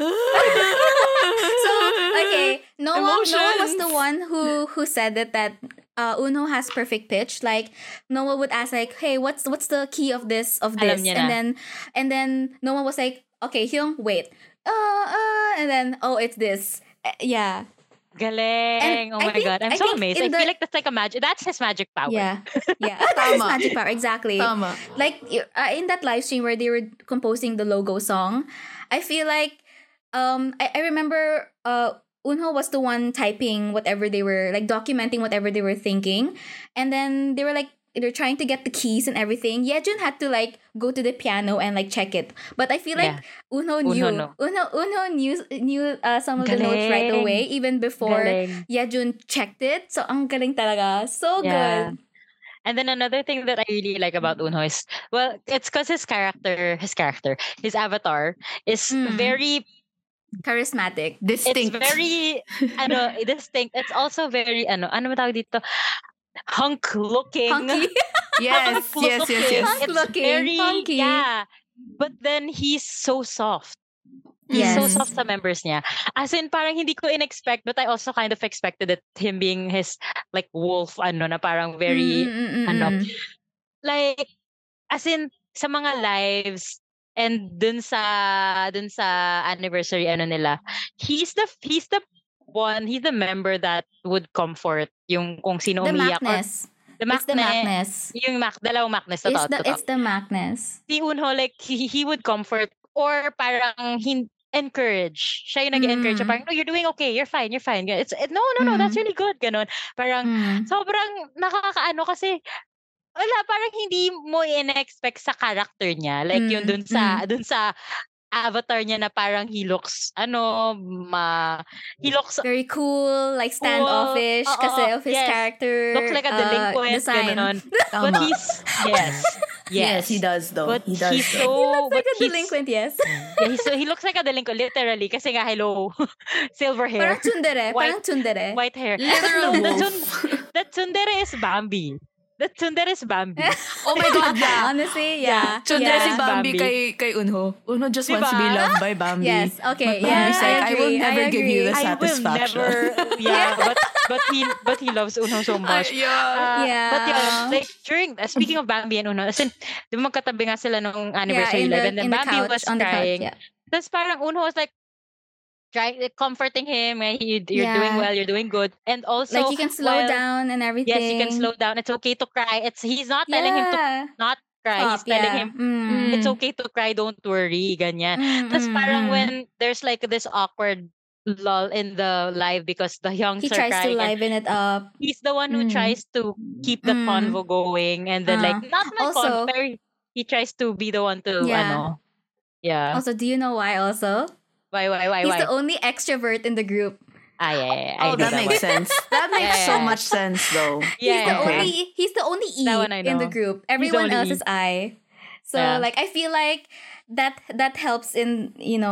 So okay, Noah was Emotions. the one who said that Uno has perfect pitch. Like Noah would ask like, "Hey, what's the key of this Alam niya na. And then Noah was like, "Okay, Hyung, wait. and then it's this. Yeah. Galing. And Oh I my think- God. I'm I so think amazed. in I feel the- like that's like a magic. That's his magic power. Yeah. That's his Tama. magic power, exactly. Tama. Like in that live stream where they were composing the logo song, I feel like I remember Unho was the one typing whatever they were like, documenting whatever they were thinking, and then they're trying to get the keys and everything. Yejun had to like go to the piano and like check it. But I feel like Unho knew. no. Unho knew some of the notes right Galing. away, even before Galing. Yejun checked it. So ang galing talaga. So Yeah. good. And then another thing that I really like about Unho is, well, it's because his avatar is very, Charismatic. Distinct. it's very, distinct. It's also very, ano ba tawag dito? Hunk looking. Hunky. Yes. Hunk Hunk It's looking. very, Hunky. yeah. But then he's so soft. He's so Yes. soft sa members niya. As in, parang hindi ko in-expect, but I also kind of expected it, him being his, like, wolf, na parang very, like, as in, sa mga lives, and dun sa anniversary, nila, he's the member that would comfort yung kung sino The umiyak. Macness. The It's the Macness. Yung dalawang Macness. It's the Macness. Si Unho, like, he would comfort or parang encourage. Siya yung nag-encourage. Parang, no, you're doing okay. You're fine. No, that's really good. Ganon. Parang, sobrang nakakaano kasi, wala, parang hindi mo in-expect sa character niya. Like, yung dun sa avatar niya na parang he looks very cool, like standoffish kasi of his character. Looks like a delinquent, design. ganon. Tama. But Yes, he does though. But he does. he's though. so, He looks like but a delinquent, yes. he looks like a delinquent, literally. Kasi nga, hello, silver hair, Parang tsundere. White- Parang tsundere. white hair. Literal No, wolf. that tsundere is Bambi. That tsundere is Bambi. Oh my God, yeah. Honestly, yeah. Tsundere si Yeah. Bambi Bambi. kay Unho. Unho just wants to Diba? be loved by Bambi. Yes, okay. But Yeah, Bambi's like, I will agree, never give you the I will satisfaction. never, but he loves Unho so much. Yeah. Yeah. But yeah, like speaking of Bambi and Unho, as in, di ba magkatabi nga sila nung in anniversary live, and then the Bambi couch, was on the couch, crying. yeah. Tapos parang Unho was like, comforting him, you're Yeah. doing well, you're doing good. And also, Like you can slow down and everything. yes, you can slow down. It's okay to cry. He's not telling him to not cry. He's telling him, it's okay to cry, don't worry, ganyan. Tapos parang when there's like this awkward lull in the live because the youngs he are tries to crying, and liven it up. he's the one who tries to keep the convo going, and then like not my Also- convo, pero he tries to be the one to Yeah. yeah. Also, do you know why also? Why? He's the only extrovert in the group. Yeah. Oh, that makes sense. That makes so Yeah. much sense though. Yeah. He's the only E That one I in the know. group. Everyone only else E. is I. So Yeah. like I feel like that helps in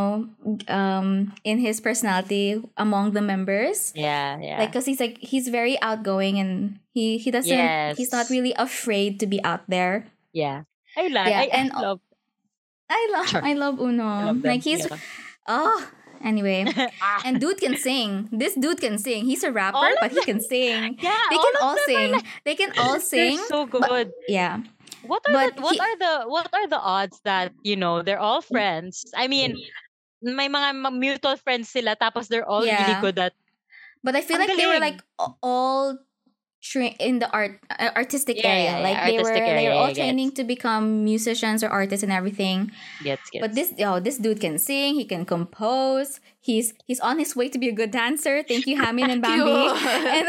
in his personality among the members. Yeah. Like because he's very outgoing and he doesn't Yes. he's not really afraid to be out there. Yeah. I like. Yeah, I and- love. Sure. I love Uno. I love them. Like he's anyway. And dude can sing. This dude can sing. He's a rapper, All of but he can sing. Yeah, They all can of all them are sing. like- They can all sing. They're so good. Yeah. What But are the odds that they're all friends? I mean, may mga mutual friends sila, tapos they're all really Yeah. good at. But I feel Ang like they were galing. like all in the artistic Yeah, area. yeah, Like yeah, they were artistic area, all I guess. training to become musicians or artists and everything. Gets. But this dude can sing, he can compose. He's on his way to be a good dancer. Thank you, Hamin and Bambi. Cute.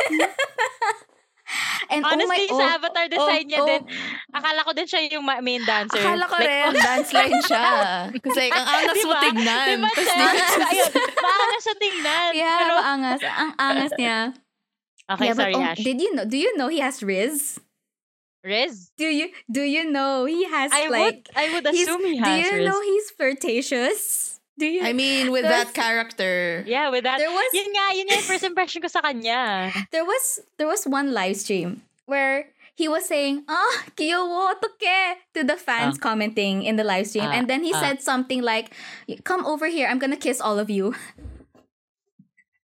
And Honestly, sa avatar design niya din, akala ko din siya yung main dancer. Akala ko Like, rin, dance line siya. Kasi ang angas mo Diba? tignan. Diba Tas siya? di- Ayun, maangas siya tingnan. yeah, Pero, maangas. Ang angas niya. okay, Yeah, sorry, but Ash. do you know he has Riz? Riz? Do you know he has I would he's- assume he do has you Riz. know he's flirtatious? Do you I mean, with There's- that character. Yeah, with that. There was- Yun nga yung first impression ko sa kanya. there was one live stream where he was saying, kiyowo toke to the fans commenting in the live stream. And then he said something like, come over here, I'm gonna kiss all of you.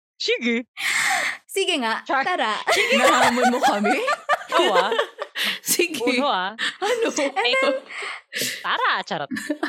Sige. Sige nga, Char- tara. Nahamon mo kami? Oo ah. Sige. Uno ah. Ano? Ay, tara, charot.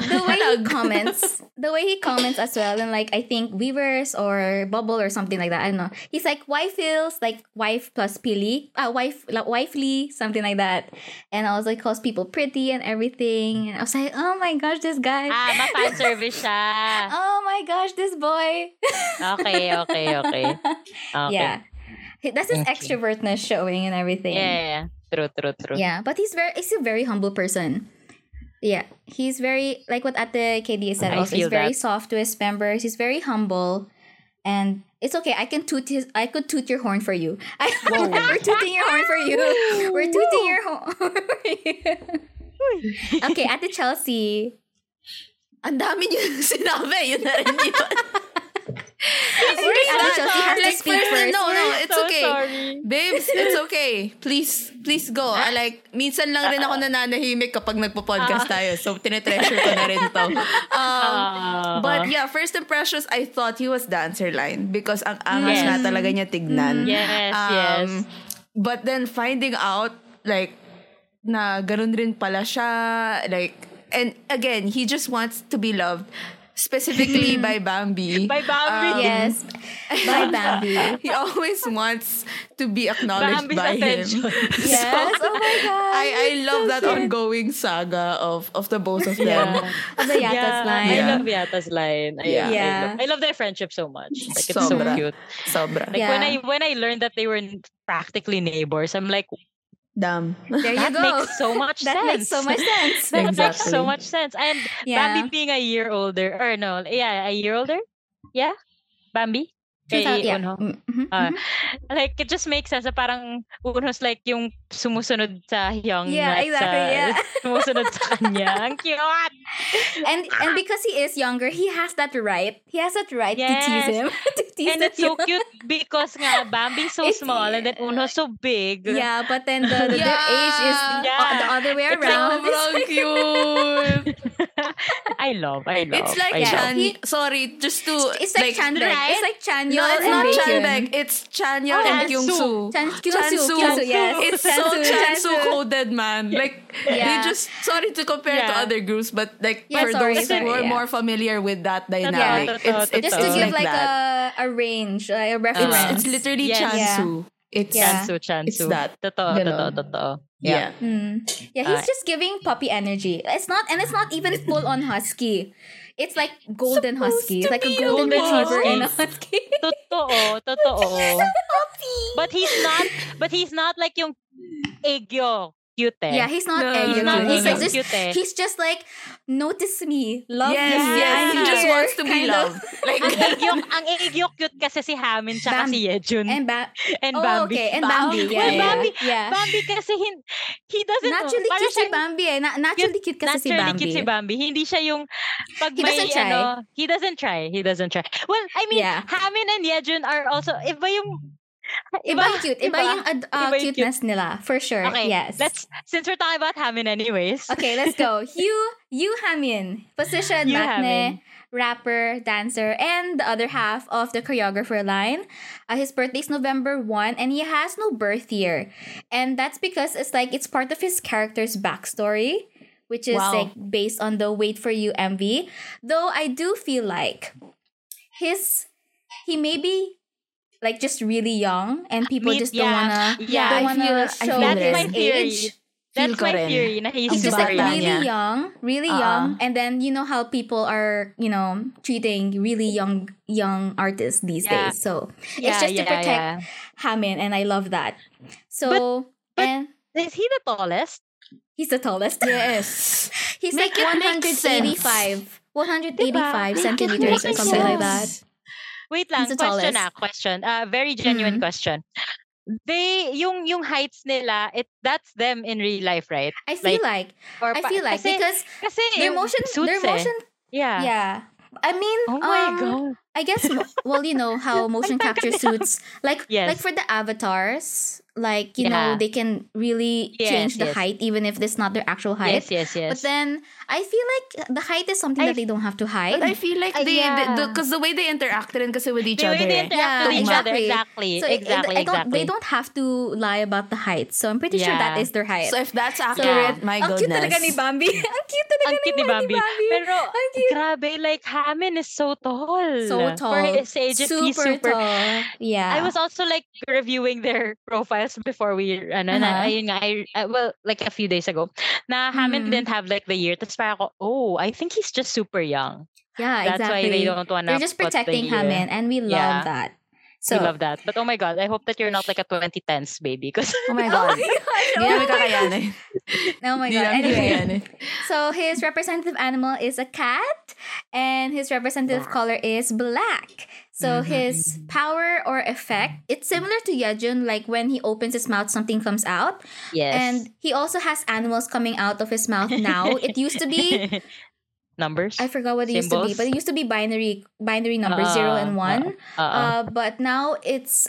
The way he comments as well, and like I think Weavers or Bubble or something like that. I don't know. He's like wife feels like wife plus Pili, wifely, something like that. And I was like calls people pretty and everything. And I was like, oh my gosh, this guy. Ma-fan service siya. Oh my gosh, this boy. Okay. Yeah. That's his Okay. extrovertness showing and everything. Yeah. True. Yeah, but he's a very humble person. Yeah, he's very like what Ate KD said. I Also, he's feel very that. soft to his members. He's very humble, and it's okay. I could toot your horn for you. We're tooting your horn for you. We're tooting your horn for you. Okay, Ate Chelsea. Ang dami niyo sinabi. Yun na rin yun. Ate Chelsea has to speak first. No, it's So okay. sorry. Babes, it's okay. Please go. Like, minsan lang rin ako nananahimik kapag nagpo-podcast tayo. So, tinetreasure ko na rin to. But yeah, first impressions, I thought he was dancer line because ang angas Yes. na talaga niya tignan. Yes. But then finding out, like, na ganun rin pala siya, like, and again, he just wants to be loved. Specifically by Bambi. By Bambi. Yes, by Bambi. He always wants to be acknowledged Bambi's by attention. him. Yes. Oh my god. I love that ongoing saga of the both of them. Of the Yatas line. I Yeah. love Yata's line. Yeah. I love their friendship so much. Like it's so Sobra. cute. Sobra. Like Yeah. when I learned that they were practically neighbors, I'm like, Damn. There you that go. makes so much That sense. makes so much sense. That makes Exactly. so much sense. And Yeah. Bambi being a year older, or no, yeah, a year older? Yeah? Bambi? Kay 2000, yeah. Unho? Mhm. Like, it just makes sense na parang Unho's like yung sumusunod sa Hyung. Yeah, at exactly, yeah. Sumusunod sa kanya. Ang cute! And because he is younger, he has that right. He has that right to Yes. tease him. To tease And it's so him. cute because nga, Bambi's so It's- small and then Unho's so big. Yeah, but then their age is Yeah. the other way It's around. Sobrang cute. I love. It's like I love. Chan. Sorry, just to It's like Chanbek. right? It's like Chanyeol No, it's and not Baekhyun. Chanbek. It's Chanyeol and Chansu. Kyungsu. Kyungsu, yes. It's so Chansu coded, man. Like Yeah. they just sorry to compare to Yeah. other groups, but like Yeah, for sorry, those who are sorry, yeah. more familiar with that dynamic, Totoo, it's Just to Totoo. give like that. a range, a reference. It's literally Yes. Chansu. It's Yeah. Chansu. It's that. Totoo. yeah. Yeah, he's just giving puppy energy. It's not even full on husky. It's like golden husky. It's like a golden golden retriever and a husky. husky. Totoo. But he's not like yung Egyo cute eh. Yeah, he's not No, egg. he's not He's like Egyo just, cute eh. he's just like notice me, love Yes, me. yes. I'm He just here, wants to be kind of. loved. Like Ang Egyo cute kasi si Hamin tsaka Bam- si Yejun And and oh, Bambi. okay, and Bambi. Yeah, Well, yeah, Bambi, yeah. Bambi kasi he doesn't Naturally parang cute si siyang- Bambi eh. Naturally cute kasi si naturally Bambi. cute si Bambi. Hindi siya yung pag He may doesn't try. he doesn't try. Well, I mean, Yeah. Hamin and Yejun are also iba yung Iba yung cute. Iba yung Iba yung cuteness nila. For sure. Okay, Yes. since we're talking about Hamin anyways. Okay, let's go. Yu Hamin. Position, Yu maknae, rapper, dancer, and the other half of the choreographer line. His birthday's November 1, and he has no birth year. And that's because it's part of his character's backstory, which is Wow. like based on the Wait For You MV. Though I do feel like he may be like just really young and people just don't wanna yeah, don't I wanna feel show this. his That's my theory. age. That's Feel ko my rin. theory na he's He's just super like Bata really niya. really young, and then you know how people are, treating really young artists these Yeah. days. So it's just to protect Hamin, and I love that. So but- and Is he the tallest? he's the tallest. yes. He's Make like it make 185 Diba? centimeters or Makes something like sense. that. Wait lang, He's the question tallest. question. Very genuine Mhm. question. Yung heights nila, that's them in real life, right? I feel like Kasi because kasi their motion suits yeah. Yeah. I mean, Oh my god. I guess well, you know how motion capture suits like Yes. like for the avatars, like, you know, they can really change the height even if it's not their actual height. Yes. But then I feel like the height is something that they don't have to hide. But I feel like because the way they interacted and kasi with each the other. way they interact with each other, exactly. So they don't have to lie about the height. So I'm pretty sure that is their height. So if that's accurate, my ang goodness. cute talaga ni Bambi. Ang cute talaga ni Bambi. Pero, ang cute. grabe, like, Hamin is so tall. So tall. For his age, he's super tall. Yeah. I was also, like, reviewing their profiles before we, ayun nga, well, like, a few days ago, na Hamin didn't have, like, the year. Tapos parang ako, I think he's just super young. Yeah, That's exactly. why they don't want to They're just protecting Hamin, and we love that. So, we love that. But oh my God, I hope that you're not like a 2010s baby. Because oh my God. Hindi namin kakayanin. Oh my God. Anyway, so his representative animal is a cat, and his representative color is black. So his power or effect, it's similar to Yejun, like when he opens his mouth, something comes out. Yes. And he also has animals coming out of his mouth now. It used to be numbers. I forgot what it used to be, but it used to be binary numbers 0 and 1. But now it's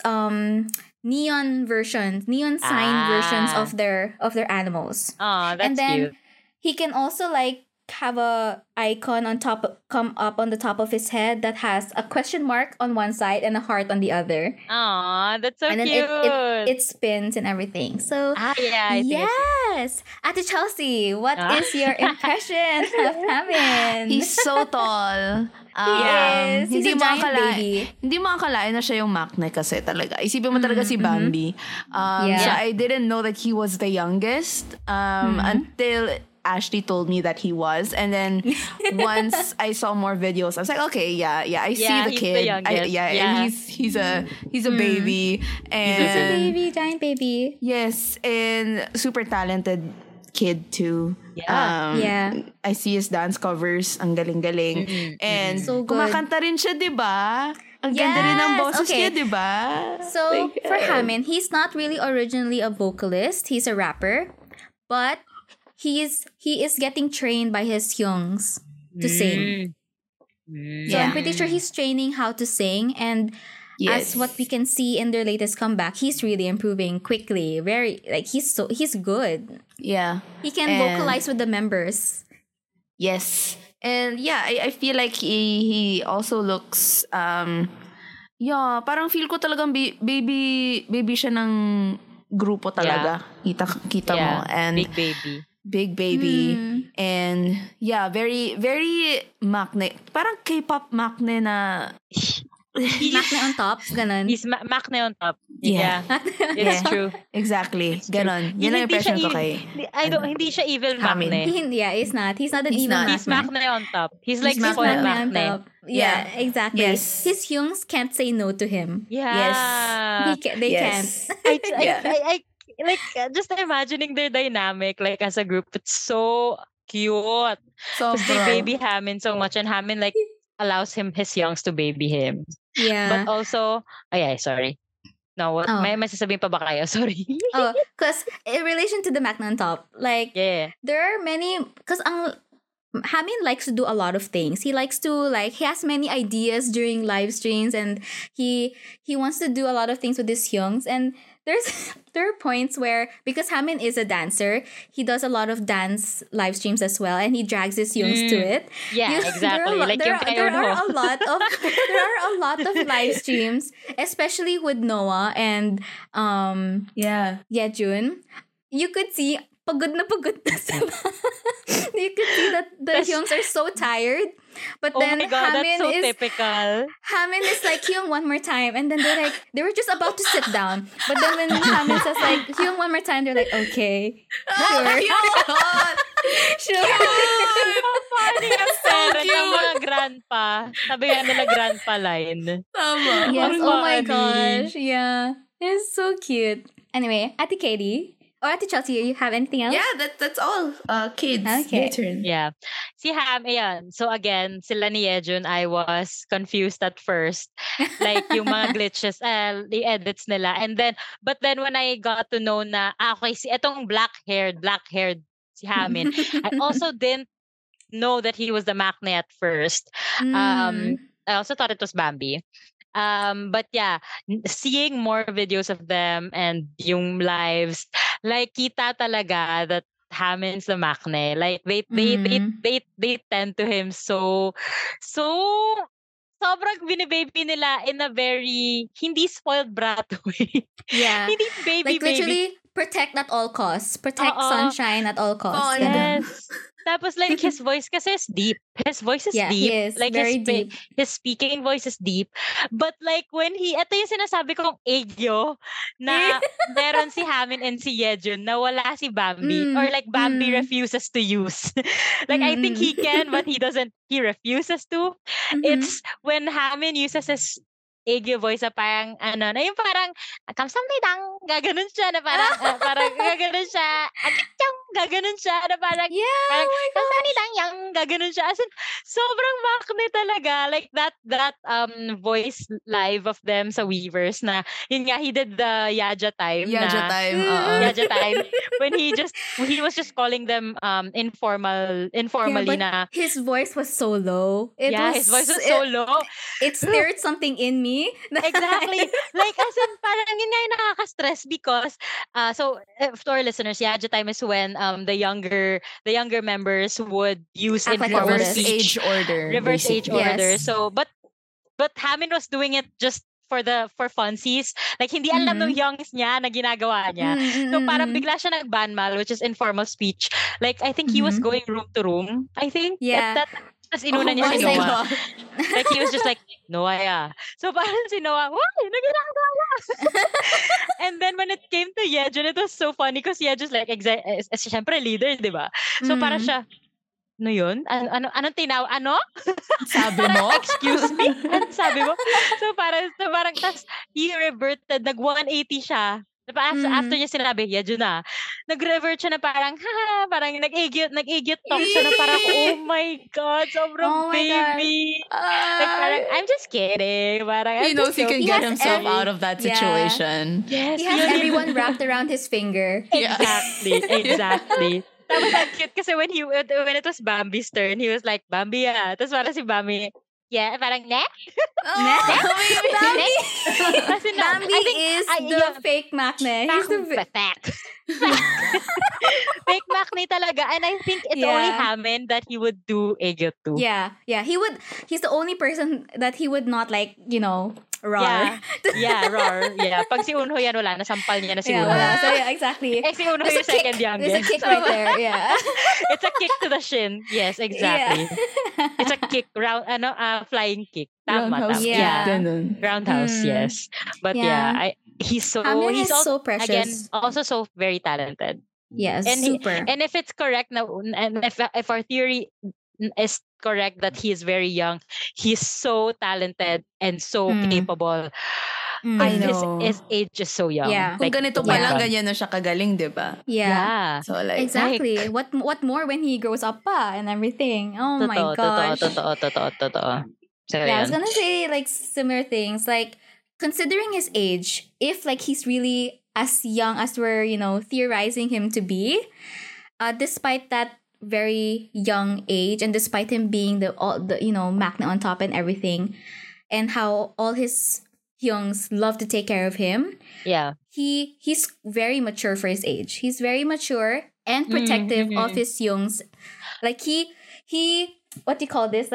neon sign versions of their animals. Oh, that's and then cute. He can also like have a icon come up on the top of his head that has a question mark on one side and a heart on the other. Aw, that's so and then cute. it spins and everything. So yes. Ate Chelsea, what is your impression of Hamin? He's so tall. Yes, he's a giant baby. Hindi mo akalain na siya yung Maknae kasi talaga. Isipin mo talaga si Bambi. So I didn't know that he was the youngest until Ashley told me that he was, and then once I saw more videos, I was like, okay, I see the kid. And he's a baby, and he's a baby, giant baby. Yes, and super talented kid too. I see his dance covers, ang galing-galing, and so good. Kumakanta rin siya, 'di ba? Ang ganda rin ng boses niya, 'di ba? So for Hamin, he's not really originally a vocalist. He's a rapper, but he is getting trained by his hyungs to sing. So I'm pretty sure he's training how to sing, and as what we can see in their latest comeback, he's really improving quickly. Very like he's good. Yeah. He can vocalize with the members. Yes. And I feel like he also looks parang feel ko talagang baby siya ng grupo talaga. Kita mo, and big baby. And very very Maknae, parang K-pop Maknae na Maknae on top, ganon. He's Maknae on top. Yeah. It's true. Exactly. Ganon. Yun ang impression ko kay. Hindi siya evil Maknae. He's not. He's not an evil Maknae. He's Maknae on top. He's like spoiled Maknae. Yeah, exactly. Yes. His hyungs can't say no to him. Yeah. They can't. I like just imagining their dynamic like as a group. It's so cute. So they baby Hamin so much, and Hamin like allows his youngs to baby him. Yeah. But also, sorry. No, what? May sasabihin pa ba kayo? Sorry. Because in relation to the Maknae on top, like there are many, because Hamin likes to do a lot of things. He likes to he has many ideas during live streams, and he wants to do a lot of things with his hyungs. And there are points where, because Hamin is a dancer, he does a lot of dance live streams as well, and he drags his hyungs to it. Yeah, exactly. There are a lot of live streams, especially with Noah and Yejun. You could see pagod na sila. You could see that the hyungs are so tired. But then my God, Hamin that's so typical. Hamin is like, Hyung, one more time. And then they were just about to sit down. But then when Hamin says like, Hyung, one more time, they're like, okay. Sure. Sure. How funny ang parent ng mga grandpa. Sabi nga nila grandpa line. Tama. Yes, oh my gosh. Yeah. It's so cute. Anyway, Ate Katie. Or Ate Chelsea, you have anything else? Yeah, that's all. Kids, okay. Your turn. Yeah. Si Ham, ayan. So again, sila ni Yejun, I was confused at first. Like yung mga glitches, the edits nila. But then when I got to know na, okay, etong black-haired si Hamin, I also didn't know that he was the Maknae at first. I also thought it was Bambi. But yeah, seeing more videos of them and yung lives, like kita talaga that Hamin's the maknae. Like they tend to him so sobrang binibaby nila in a very hindi spoiled brat way. Yeah. Hindi baby Like literally baby. protect at all costs. Protect Oo. sunshine at all costs. Oh, Ganun. Yes. Tapos like his voice kasi is deep. His voice is Yeah, deep. he is Like very deep. his speaking voice is deep. But like when ito yung sinasabi kong egyo na meron si Hamin and si Yejun na wala si Bambi. Or like Bambi refuses to use. Like I think he can but he refuses to. It's when Hamin uses his egyo voice na parang ano, na yung parang kamsamnidang, gaganon siya na parang gaganon siya. Agachang, gaganon siya na parang Yeah, parang oh my gosh. kamsamnidang yang, gaganon siya. As in, sobrang makne talaga. Like that voice live of them sa Weavers na, yun nga, he did the Yaja time. Yaja na, time. Yaja time. When he was just calling them informally Yeah, but his voice was so low. his voice was so low. It stirred something in me. Exactly. Like, as in, parang yun nga yung nakaka-stress because, to our listeners, Yaja time is when the younger members would use Act like informal Reverse speech. age order. Reverse age basically. Yes. order. So, but Hamin was doing it just for funsies. Like, hindi alam ng youngs niya na ginagawa niya. So, parang bigla siya nagbanmal, which is informal speech. Like, I think he was going room to room, I think. Yeah. Tapos inuna niya my si God. Noah. Like, he was just like, Noah, yeah. So, parang si Noah, why? Naginagawa. And then, when it came to Yejun, it was so funny because Yejun's like, syempre leader, di ba? So, parang siya, ano yun? Anong tinaw? Ano? Sabi mo? Excuse me? Ano sabi mo? So, parang tas, he reverted, nag-180 siya. After niya sinabi, Yejun na, nag-revert siya na parang, parang nag-igyot talk siya na parang, oh my God, sobrang Oh my baby. Like, parang, I'm just kidding. Parang, He knows he can He get has himself every- out of that Yeah. situation. Yes, He has yun. everyone wrapped around his finger. Exactly. Tapos ang cute kasi when it was Bambi's turn, he was like, Bambi Tapos parang si Bambi, yeah, parang, ne? Bambi! Kasi Bambi is the fake maknae. He's the fact. Fake maknae talaga. And I think it's only Hamin that he would do Egyo to. Yeah. He's the only person that he would not like, roar. Yeah, roar. Yeah. Pag si Unho yan, wala. Nasampal niya na si Yeah, Unho. wala. So yeah, exactly. Si Unho There's yung a kick. second youngest. There's a kick right there. Yeah. It's a kick to the shin. Yes, exactly. Yeah. It's a kick, flying kick. Tama, Roundhouse tama. Yeah. kick, ganun. Roundhouse, yes. But Yeah. he's Hamin is also, so precious. again, also so very talented. Yes, And super. and if it's correct now, and if our theory is correct that he is very young, he's so talented and so capable. I And know. his age is so young. Yeah. Kung ganito oh pa my lang, God. ganyan na siya kagaling, di ba? Yeah. So like, Exactly. What more when he grows up pa and everything. Oh my gosh. Totoo. So, Yeah, I was yun. gonna say like similar things. Like considering his age, if like he's really as young as we're theorizing him to be, despite that very young age and despite him being the maknae on top and everything, and how all his youngs love to take care of him, Yeah. he's very mature for his age. He's very mature and protective of his youngs. Like he what do you call this?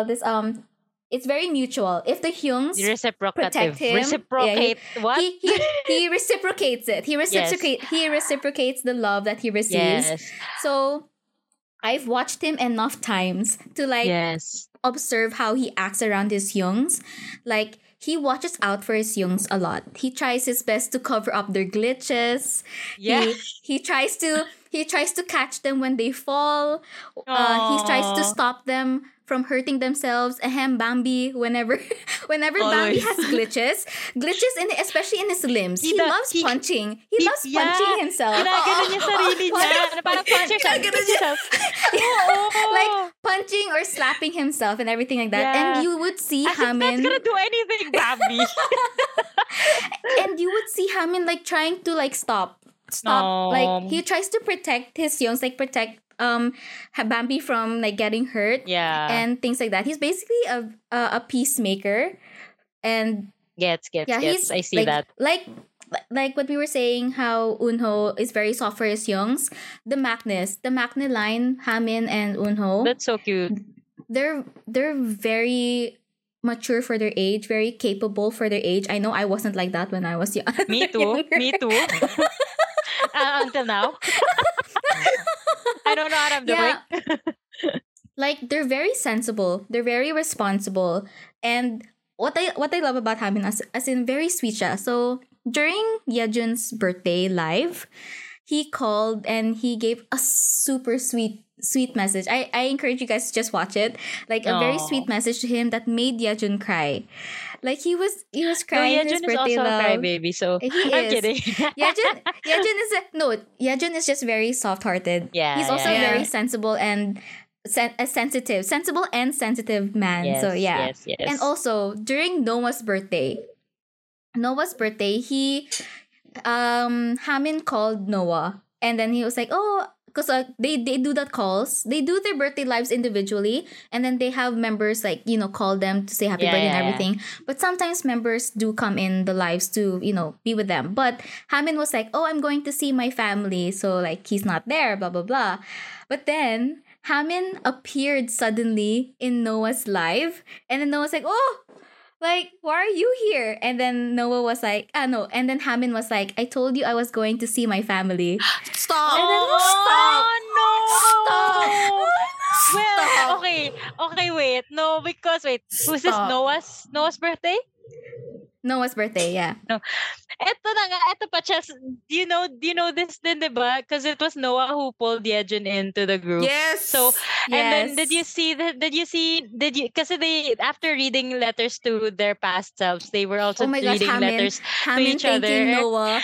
It's very mutual. If the Hyungs Reciprocative. protect him, Reciprocate. What? he reciprocates it. He reciprocates the love that he receives. Yes. So I've watched him enough times to Yes. observe how he acts around his Hyungs. Like he watches out for his Hyungs a lot. He tries his best to cover up their glitches. Yeah. He tries to catch them when they fall. He tries to stop them from hurting themselves. Bambi, whenever Bambi Always. has glitches especially in his limbs. He loves punching. He loves yeah. punching himself. Ginaganon niya sarili niya. Parang punch yourself. Like punching or slapping himself and everything like that. Yeah. And you would see As if that's Hamin, gonna do anything, Bambi. and you would see Hamin like trying to like stop. No. Like he tries to protect his youngs, like protect Bambi from like getting hurt. Yeah. And things like that. He's basically a peacemaker And Gets. yeah, he's I see that. like what we were saying, how Unho is very soft for his youngs. The Maknae line, Hamin and Unho, That's so cute. they're very mature for their age, very capable for their age. I know I wasn't like that when I was young. Me too. younger. Me too. Until now. I don't know what I'm doing. Yeah. Like they're very sensible, they're very responsible, and what I love about Hamin, as in very sweet siya. So during Yejun's birthday live, he called and he gave a super sweet message. I encourage you guys to just watch it. Like a very Aw. sweet message to him that made Yejun cry. Like he was No, crying in his Yejun is birthday also a love. crybaby, so He I'm is. kidding. Yejun is just very soft-hearted. Yeah, He's also yeah, yeah. very sensible and sensible and sensitive man. Yes, So yeah. yes, yes. And also during Noah's birthday, he Hamin called Noah, and then he was like, oh, because they do that calls. They do their birthday lives individually, and then they have members like, call them to say happy Yeah, birthday yeah, and yeah. everything. But sometimes members do come in the lives to, be with them. But Hamin was like, oh, I'm going to see my family, so like he's not there, blah blah blah. But then Hamin appeared suddenly in Noah's live, and then Noah's like, oh, like, why are you here? And then Noah was like, no. And then Hamin was like, I told you I was going to see my family. Stop. And then, Oh, no! Well, Stop. okay, wait. No, because wait, who's this? Stop. Noah's birthday? Noah's birthday, yeah. Eto na nga, eto pa, Chess. Do you know this din, diba? Because it was Noah who pulled Yejun into the group. Yes. So, and then Yes. did you, kasi they, after reading letters to their past selves, they were also Oh my gosh, reading letters to Hamin each thanking other. Noah.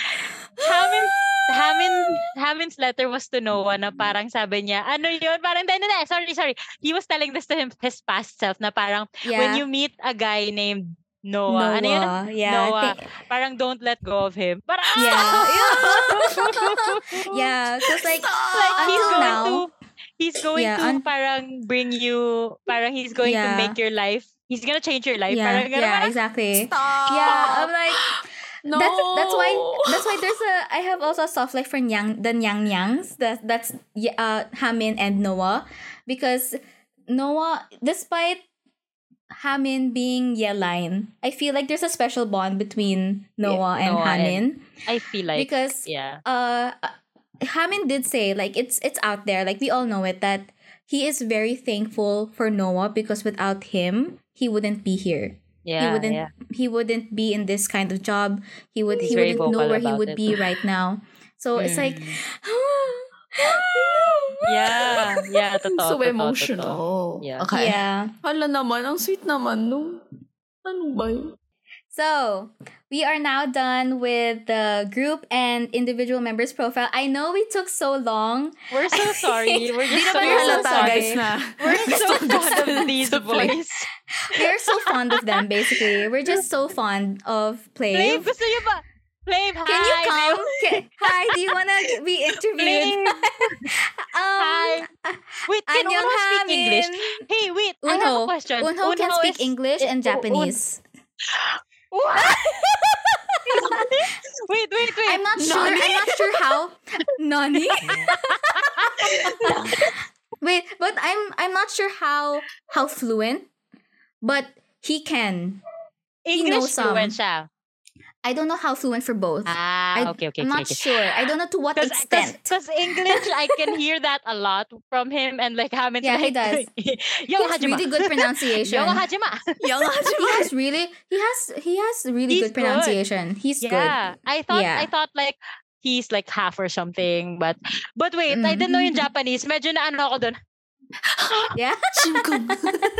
Hamin's letter was to Noah na parang sabi niya, ano yun? Parang, hindi, sorry. He was telling this to his past self na parang, Yeah. when you meet a guy named Noah, ano yun? Noah, yeah. Noah. Parang don't let go of him. Parang, Yeah. Yeah, because like he's going Yeah, to parang bring you, parang he's going to Yeah. make your life, he's gonna change your life. yeah, Parang, ganun, yeah, parang, exactly. Stop. Yeah, I'm like, No. that's why I have also a soft like for the Nyangs. That's Hamin and Noah, because Noah, despite Hamin being Yeline, I feel like there's a special bond between Noah and Noah Hamin, I feel like, because yeah. Hamin did say, like, it's out there, like we all know it, that he is very thankful for Noah because without him he wouldn't be here. Yeah, He wouldn't be in this kind of job. He He's very wouldn't know vocal where he about would it. be right now. So it's like Yeah, totoo. So totoo, emotional. totoo. Yeah. Okay. yeah. Hala naman, ang sweet naman nung. Ano ba yun? So we are now done with the group and individual members profile. I know we took so long. We're so sorry. We're Di just naman so we're so Halata, sorry. guys, na. We're so fond of these to play. boys. We are so fond of them. Basically, we're just so fond of Flav, Plave. gusto niyo ba? Flav, hi. Can you do come? Hi, do you wanna be interviewed? Hi. Wait, can Annyeong Unho speak Hamin. English? Hey, wait. I have a question. Unho can speak is- English and Japanese. What? wait. I'm not sure. Nani? I'm not sure how. Nani? Wait, but I'm not sure how fluent, but he can. He knows English some. fluent siya. I don't know how fluent for both. Okay. I'm not sure. I don't know to what extent. Because English, I can hear that a lot from him, and like Hamit's Yeah, he like, does. Young He has Hajima. really good pronunciation. Young Hajima. Young he has really He's good pronunciation. He's Yeah, good. I thought like he's like half or something, but wait, I didn't know in Japanese. Medyo na ano ako dun. Yeah. Shinkun.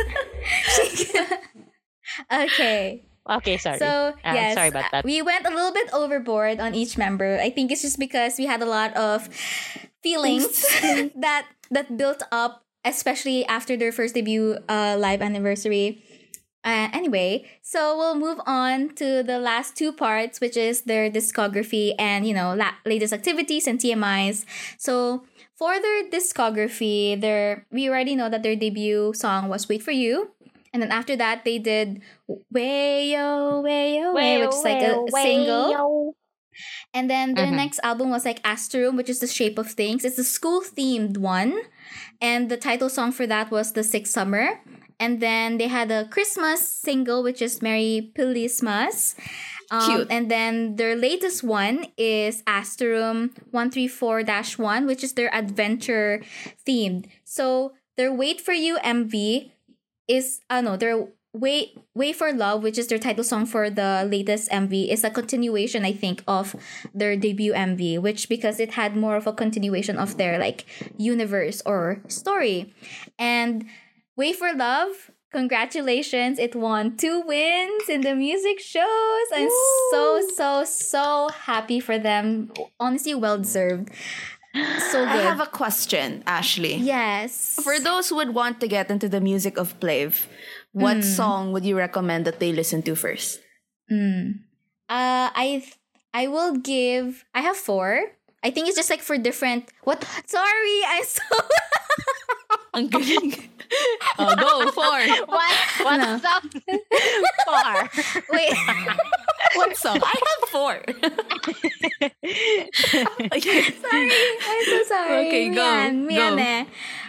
Okay. Okay, sorry. So yes, sorry about that. we went a little bit overboard on each member. I think it's just because we had a lot of feelings that built up, especially after their first debut live anniversary. Anyway, so we'll move on to the last two parts, which is their discography and latest activities and TMIs. So for their discography, we already know that their debut song was "Wait for You." And then after that, they did Wayo which is like a single. And then their Mhm. next album was like Asteroom, which is The Shape of Things. It's a school themed one. And the title song for that was The Sixth Summer. And then they had a Christmas single, which is Merry Pilismas. Cute. And then their latest one is Asteroom 134-1, which is their adventure themed. So their Wait For You MV is, their Wait For Love, which is their title song for the latest MV, is a continuation, I think, of their debut MV, which because it had more of a continuation of their like universe or story. And Wait For Love, congratulations, it won 2 wins in the music shows. I'm so happy for them. Honestly, well deserved. So good. I have a question, Ashley. Yes. For those who would want to get into the music of Plav, what song would you recommend that they listen to first? I will give. I have 4. I think it's just like for different. What? Sorry, I'm so. Ang galing. Go, 4. What's up? Far. Wait. What song? I have 4. Sorry, I'm so sorry. Okay, go. Mian.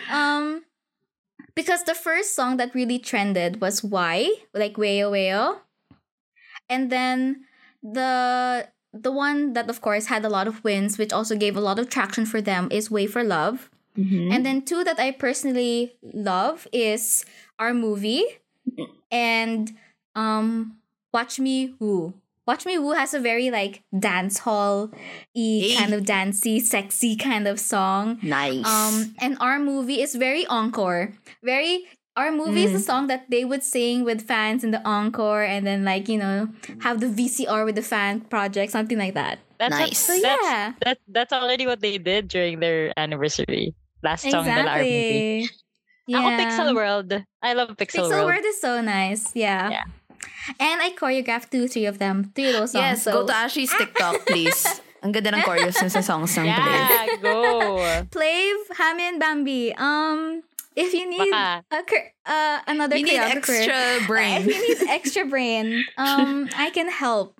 Because the first song that really trended was Why, like Weo Weo. And then the one that of course had a lot of wins, which also gave a lot of traction for them, is Wait For Love. Mm-hmm. And then 2 that I personally love is Our Movie and Watch Me Woo. Watch Me Woo has a very like dance hall-y kind of dancey, sexy kind of song. Nice. And Our Movie is very encore. Our Movie is a song that they would sing with fans in the encore and then like, have the VCR with the fan project, something like that. Nice. So yeah. That's already what they did during their anniversary. Last song nila, Our Movie. Yeah. Ako, Pixel World. I love Pixel Pixel World. World is so nice. Yeah. And I choreographed 3 of them. 3 of those songs. Yes, go to Ashley's TikTok, please. Ang ganda ng choreos ng sa songs ng Plav. Yeah, go. Plav, Hami, and Bambi. If you need another You need choreographer, extra brain. if you need extra brain, I can help.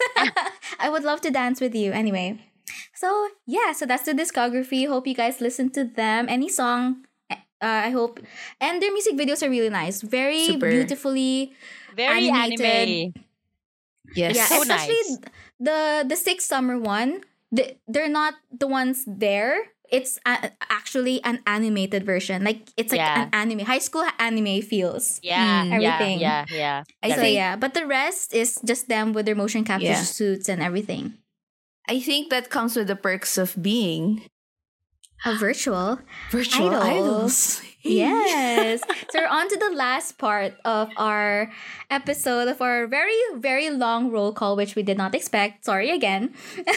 I would love to dance with you. Anyway, so that's the discography. Hope you guys listen to them. Any song, I hope, and their music videos are really nice. Very Super. beautifully Very animated. anime. Yes. Yeah, So especially the Sixth Summer one. They're not the ones there. It's actually an animated version. Like it's like an anime, high school anime feels. Yeah, everything. Yeah. I So think, but the rest is just them with their motion capture suits and everything. I think that comes with the perks of being A virtual virtual idol. idols. Yes. So we're on to the last part of our episode of our very, very long roll call, which we did not expect. Sorry again.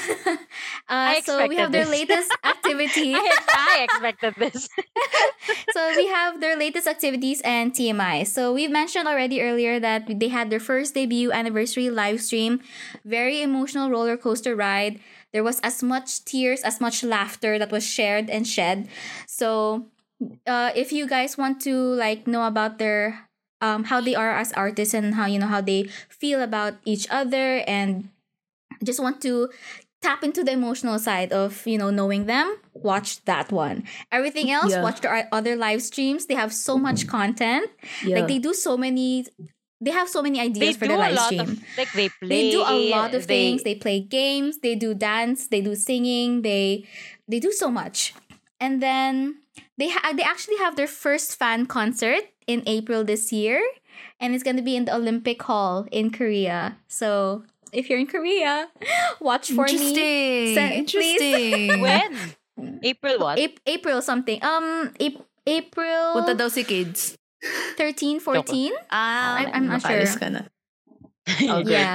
So we have their this. latest activity. I expected this. So we have their latest activities and TMI. So we mentioned already earlier that they had their first debut anniversary live stream. Very emotional roller coaster ride. There was as much tears, as much laughter that was shared and shed. So if you guys want to like know about their how they are as artists and how they feel about each other and just want to tap into the emotional side of knowing them, watch that one. Everything else, watch their other live streams. They have so much content. Like they have so many ideas for their live stream. They do a lot of things. They play games, they do dance, they do singing, they do so much. And then they actually have their first fan concert in April this year, and it's going to be in the Olympic Hall in Korea. So if you're in Korea, watch for me. Interesting. When? April what? April something. April Punta daw si kids. 13, 14. I'm not sure. Makalis ka na. Okay. Yeah.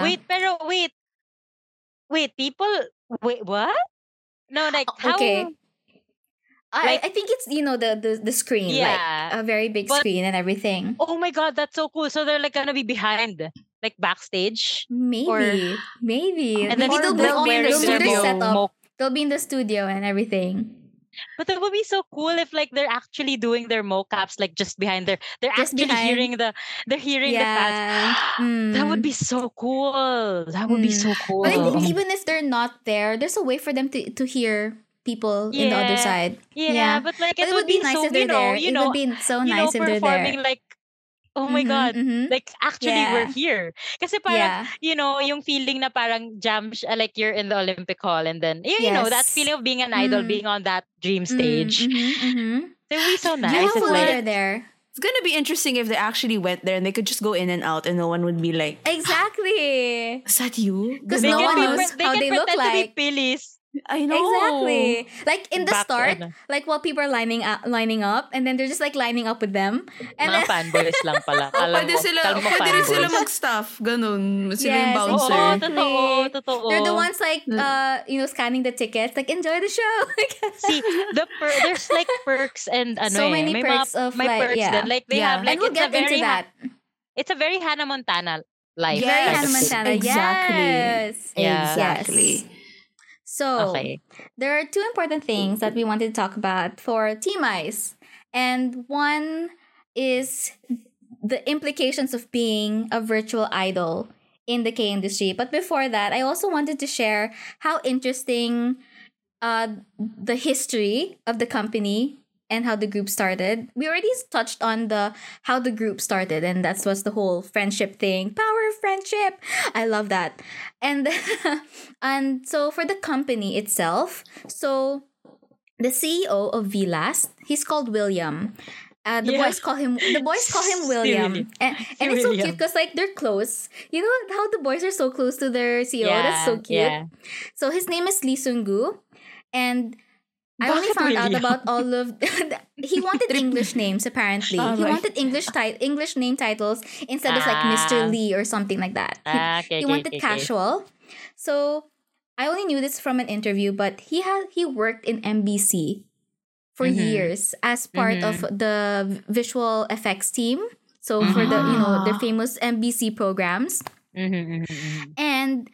Wait, people, what? No, like, how? Okay. I think it's the screen, like a very big screen and everything. Oh my god, that's so cool. So they're like gonna be behind, like backstage. Maybe. And then Maybe they'll they'll be in wear the their studio setup. smoke. They'll be in the studio and everything. But that would be so cool if like they're actually doing their mocaps like just behind their they're Just actually behind. hearing the fans. Yeah. That would Mm. be so cool. That would be Mm. so But I Oh, think cool. even if they're not there, there's a way for them to hear people in the other Yeah. side. Yeah, Yeah. but like But it it would would be be nice so, if they're there. It would be so nice if they're performing there. like, oh my Mm-hmm. God, Mm-hmm. like actually we're Yeah. here. Kasi parang, Yeah. yung feeling na parang like you're in the Olympic Hall and then, that Yes. feeling of being an idol, Mm. being on that dream Mm. stage. Mm-hmm. Mm-hmm. It would be so You nice know if Hopefully what? like, they're there. It's gonna be interesting if they actually went there and they could just go in and out and no one would be like, Exactly. is that you? 'Cause they no can one be, knows they how can they look pretend to like. be Phillies. I know. Exactly. Like in the Back, start, ano. like while people are lining up, and then they're just like lining up with them, and Mga then fanboys lang pala. Oh, Alam pwede mo, sila, kalma pwede rin sila fanboys. mag-staff. Ganun. Sila Yes, yung Oo, bouncer. exactly. totoo. they're the ones like scanning the tickets, like enjoy the show. See, there's like perks and So many may perks mga, of may like, perks yeah. din. Like they Yeah. have like And we'll it's a get into very that. it's a very Hannah Montana life. Yes. Very kind Hannah of thing. Montana. Exactly. Yes. Yeah. Exactly. Yes. So Okay. there are two important things that we wanted to talk about for Team Ice. And one is the implications of being a virtual idol in the K industry. But before that, I also wanted to share how interesting the history of the company and how the group started. We already touched on how the group started, and that's what's the whole friendship thing. Power of friendship. I love that. And and so for the company itself, so the CEO of VLast, he's called William. The Yeah. boys call him William, William. and it's so William. cute because like they're close. You know how the boys are so close to their CEO. That's so cute. Yeah. So his name is Lee Sung-gu, and I only Bakit found out William? about all of. He wanted English names apparently. Oh, He right. wanted English name titles instead of like Mr. Ah. Lee or something like that. Okay, He wanted casual. So I only knew this from an interview, but he worked in MBC for Mhm. years as part Mhm. of the visual effects team. So for the their famous MBC programs. And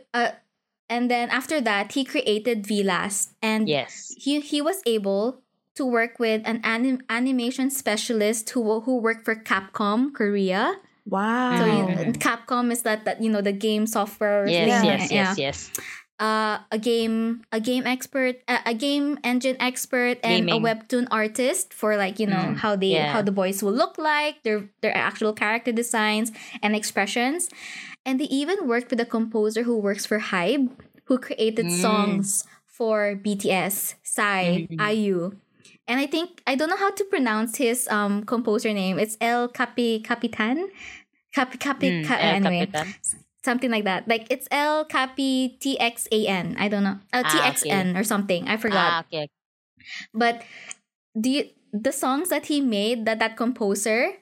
and then after that he created VLast, and Yes. he was able to work with an animation specialist who worked for Capcom Korea. Wow. So Mhm. Capcom is that the game software. Yes, Yeah. yes. A game expert, a game engine expert, and a Gaming. webtoon artist for like how the boys will look like, their actual character designs and expressions. And they even worked with a composer who works for Hybe, who created songs for BTS, Psy, IU. And I don't know how to pronounce his composer name. It's El Capitan. Anyway, Capitan. something like that. Like it's El Capi TXAN. I don't know. TXN or something. I forgot. Okay. But the songs that he made, that composer,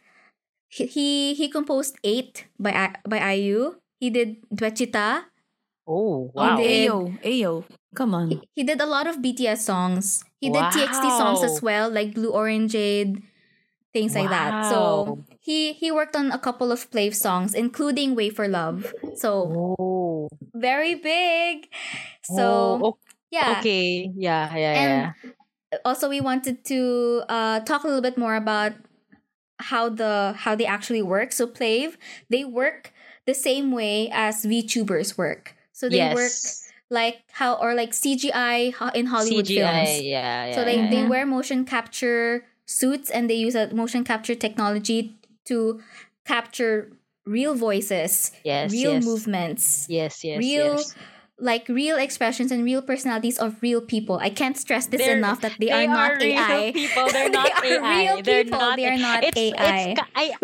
he composed 8 by IU. He did Dwechita. Oh, wow. did- Ayo. Come on. He did a lot of BTS songs. He did TXT songs as well, like Blue Orangeade, things like that. So Wow. he worked on a couple of Plave songs, including Way for Love. So Oh. very big. So Oh, yeah. okay. Yeah. And also we wanted to talk a little bit more about how they actually work. So Plave, they work the same way as VTubers work. So they work like CGI in Hollywood films. Yeah. So they wear motion capture suits, and they use a motion capture technology to capture real voices, real movements, real real expressions and real personalities of real people. I can't stress this enough that they are not real AI. people. They're not They are AI. real They're people. not. They are not AI.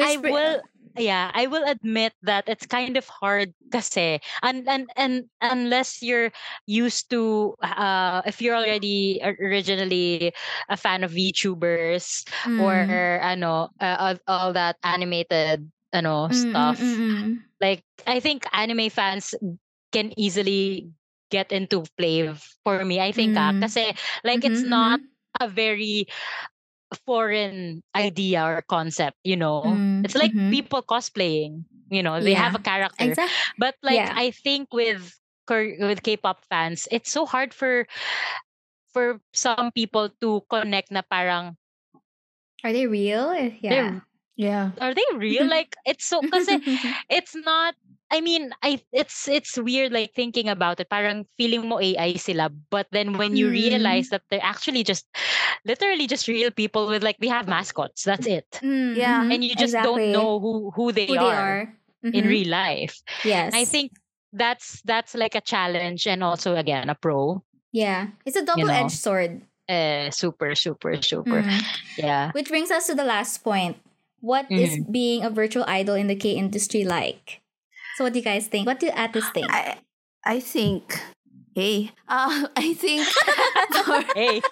I will admit that it's kind of hard kasi and unless you're used to if you're already originally a fan of VTubers or all that animated stuff. Like I think anime fans can easily get into Plave for me. I think kasi like it's not a very foreign idea or concept, it's like people cosplaying, they have a character. Exactly. But like I think with K-pop fans, it's so hard for for some people to connect na parang Are they real? Yeah. Yeah. are they real? Like it's so kasi it's not. I mean, it's weird like thinking about it. Parang feeling mo AI sila, but then when you realize that they're actually just literally just real people with like we have mascots. That's it, Yeah. and you just don't exactly. know who they Who they are are. in real life. Yes. I think that's like a challenge and also again a pro. Yeah. It's a double-edged sword. Super, super, super. Mm. Yeah. Which brings us to the last point. What is being a virtual idol in the K industry like? So what do you guys think? What do Atis think? I think. Hey. I think. Hey.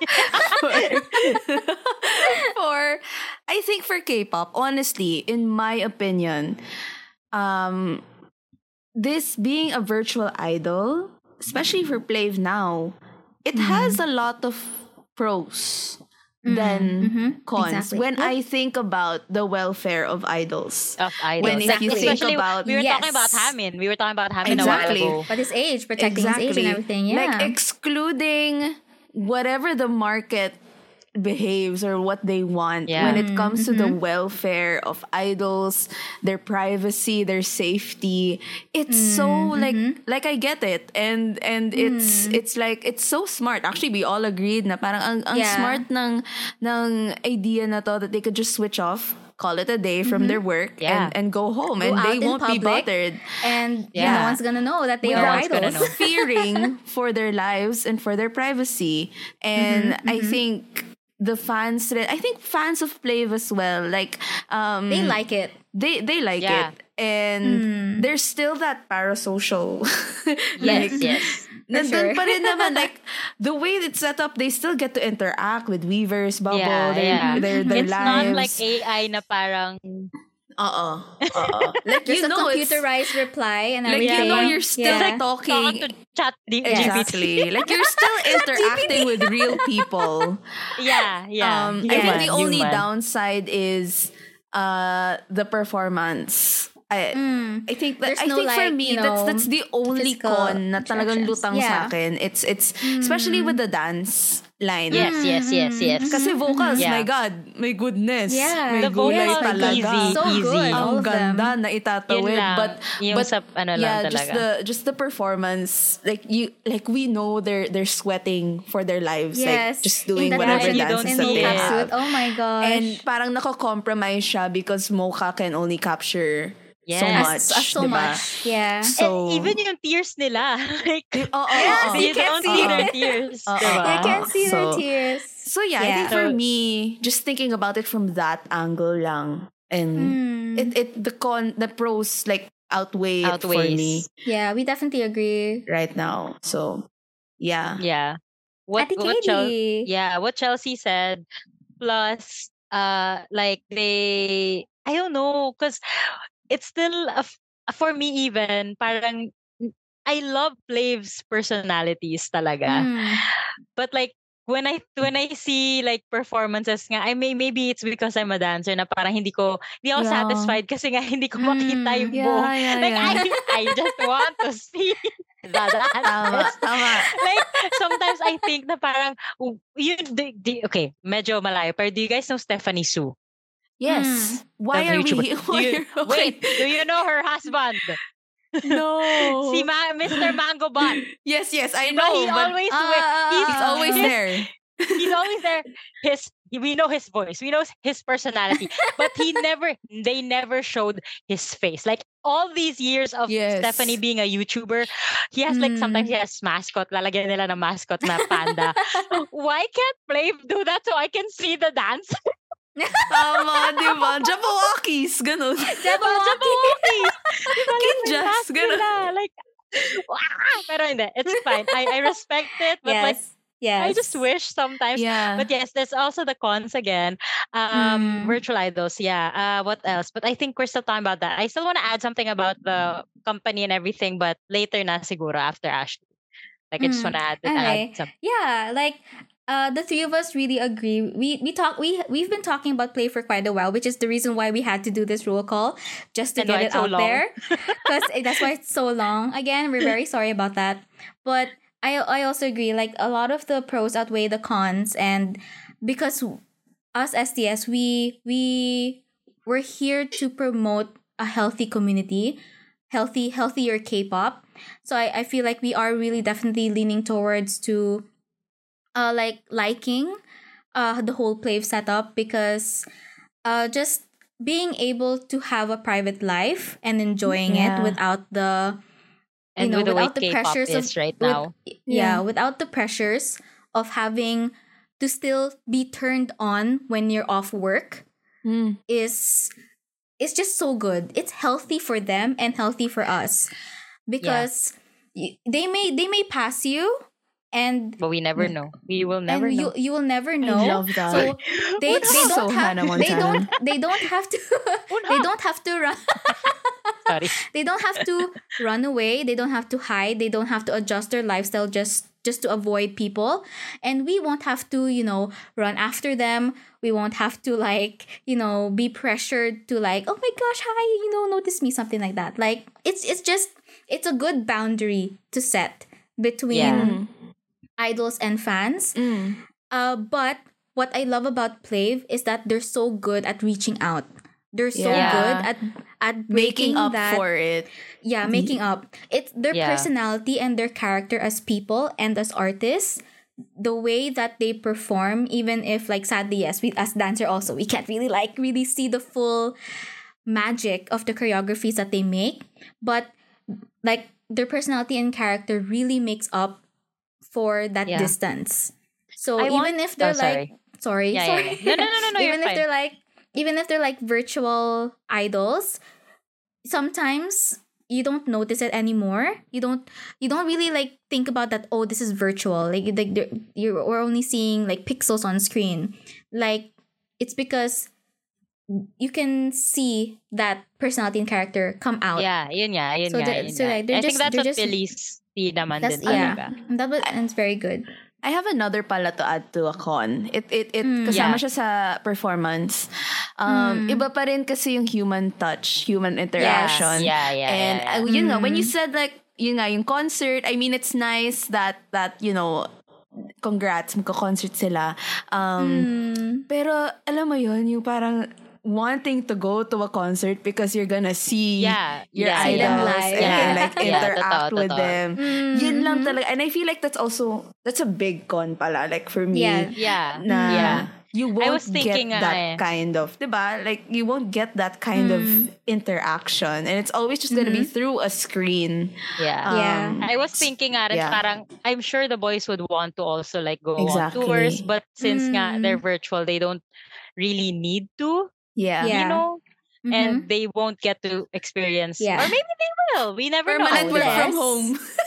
I think for K-pop, honestly, in my opinion, this being a virtual idol, especially for Plave now, it has a lot of pros than cons. Exactly. When I think about the welfare of idols. Of idols. When if you think Especially about we were talking about Yes. Hamin. We were talking about Hamin Exactly. a while ago. But his age, protecting his age and everything. Yeah. Like excluding whatever the market behaves or what they want Yeah. when it comes to the welfare of idols, their privacy, their safety. It's so like I get it, and it's like it's so smart. Actually, we all agreed na parang ang Yeah. smart ng idea na to that they could just switch off, call it a day from their work, Yeah. and go home, Go and out they in won't be public. bothered. And Yeah. no one's gonna know that they No are one's gonna idols. know. Fearing for their lives and for their privacy. And I think the fans, I think fans of Plave as well, like They like it. they like Yeah. it, and there's still that parasocial Yes, like, yes. nandun sure. pa rin naman, like the way it's set up, they still get to interact with Weavers, Bubble, Yeah, their It's not lives. like AI na parang Like There's you a know, it's computerized reply and like everything. you know you're still Yeah. talking. talking to chat GPT. Exactly. Like you're still interacting with real people. Yeah, yeah. I think the only Human. downside is the performance. I think that There's no, for like, me you know, that's the only physical con na talagang interactions. lutang Yeah. sa akin. It's especially with the dance line. Yes, yes, yes, yes. Kasi vocals, Yeah. my God, my goodness. Yeah. May The gulay vocals, talaga. easy, So easy. good. All Ang of them. ganda na itatawid. Yun lang. Yung But sa ano lang yeah, talaga. just the performance, like we know they're sweating for their lives, Yes. like just doing in that whatever and you dances don't that in they the see it. have. suit. Oh my gosh. And parang nako-compromise siya because Mocha can only capture so Yes. much, so diba? much. Yeah. So And even yung tears nila. Like, Yes, you don't see their tears. Diba? You can see So- their tears. So yeah, I think Yeah. for So- me, just thinking about it from that angle lang, and the pros like outweigh it for Outweighs. me Yeah, we definitely agree. right now. So yeah. Yeah. What Ate Chelsea, Katie. what Chelsea said, plus like I don't know, because it's still for me even parang I love Flav's personalities talaga. But like when I see like performances nga, maybe it's because I'm a dancer na parang hindi ako Yeah. satisfied kasi nga hindi ko makita yung Yeah, buong. yeah, Like yeah. I just want to see the Tama, dance. tama. Like sometimes I think na parang okay, medyo malayo, pero do you guys know Stephanie Su? Yes. Why The are we? YouTuber. Wait, do you know her husband? No. Si Mr. Mango Bot. Yes, I Diba, know. he but always he's always his- there. He's always there. We know his voice. We know his personality. But they never showed his face. Like all these years of Yes. Stephanie being a YouTuber, he has like sometimes he has mascot. Lalagyan nila ng mascot na panda. Why can't Play do that so I can see the dance? Tama, di ba? Jabberwockies, ganun. Jabberwockies. Kinjas, ganun. Like, pero hindi. It's fine. I respect it. But like, yes. I just wish sometimes. Yeah. But yes, there's also the cons again. Virtual idols, yeah. What else? But I think we're still talking about that. I still want to add something about the company and everything, but later na siguro after Ashley. Like I just want to add something. Yeah, like the three of us really agree. We've been talking about Play for quite a while, which is the reason why we had to do this roll call just to And why get it it's so out long. there. Because that's why it's so long. Again, we're very sorry about that. But I also agree. Like a lot of the pros outweigh the cons, and because us STS, we're here to promote a healthy community, healthier K-pop. So I feel like we are really definitely leaning towards to like liking the whole play setup, because just being able to have a private life and enjoying it Yeah. without the And with the way without the K-pop pressures of is right with, now. yeah, without the pressures of having to still be turned on when you're off work Mm. is just so good. It's healthy for them and healthy for us, because they may pass you, and But we never know. We will never and know. you will never know. I love that. So they That's don't so have Hannah Montana. they don't have to Oh, they no. don't have to run Sorry. they don't have to run away, they don't have to hide, they don't have to adjust their lifestyle just to avoid people, and we won't have to run after them. We won't have to like be pressured to like, oh my gosh, hi, notice me, something like that. Like it's a good boundary to set between Yeah. idols and fans. Mm. But what I love about Plave is that they're so good at reaching out. They're so Yeah. good at Making breaking up that, for it. yeah, making up. It's their Yeah. personality and their character as people and as artists. The way that they perform, even if like sadly, yes, we as dancer also we can't really see the full magic of the choreographies that they make, but like their personality and character really makes up for that Yeah. distance. So I even want- if they're Oh, like sorry, Yeah, sorry. yeah. No, you're even if fine. they're like virtual idols, sometimes you don't notice it anymore. You don't really like think about that, oh, this is virtual. We're only seeing like pixels on screen. Like it's because you can see that personality and character come out. Yeah, yun nga, yun So nga, they're- yun so nga. like, they're I think just- that's they're what just- Phillies see naman That's din talaga. and it's very good. I have another pala to add to a con. It Yeah. kasama siya sa performance. Iba pa rin kasi yung human touch, human interaction. Yeah. And yun nga, when you said like, yun nga, yung concert, I mean, it's nice that congrats, magka-concert sila. Pero alam mo yun, yung parang wanting to go to a concert because you're gonna see your See them idols live. and Yeah. like Yeah, interact with totoo. them. Yun lang talaga. And I feel like that's a big con pala. Like for me, Yeah. Yeah. na Yeah. you I won't was thinking get nga that kind of, diba? Like you won't get that kind of interaction. And it's always just gonna be through a screen. Yeah. Yeah. I was thinking nga rin, Yeah. parang I'm sure the boys would want to also like go Exactly. on tours, but since nga they're virtual, they don't really need to, Yeah. Yeah. you know, Mhm. and they won't get to experience, Yeah. or maybe they will. We never Permanent know. work diba? from home.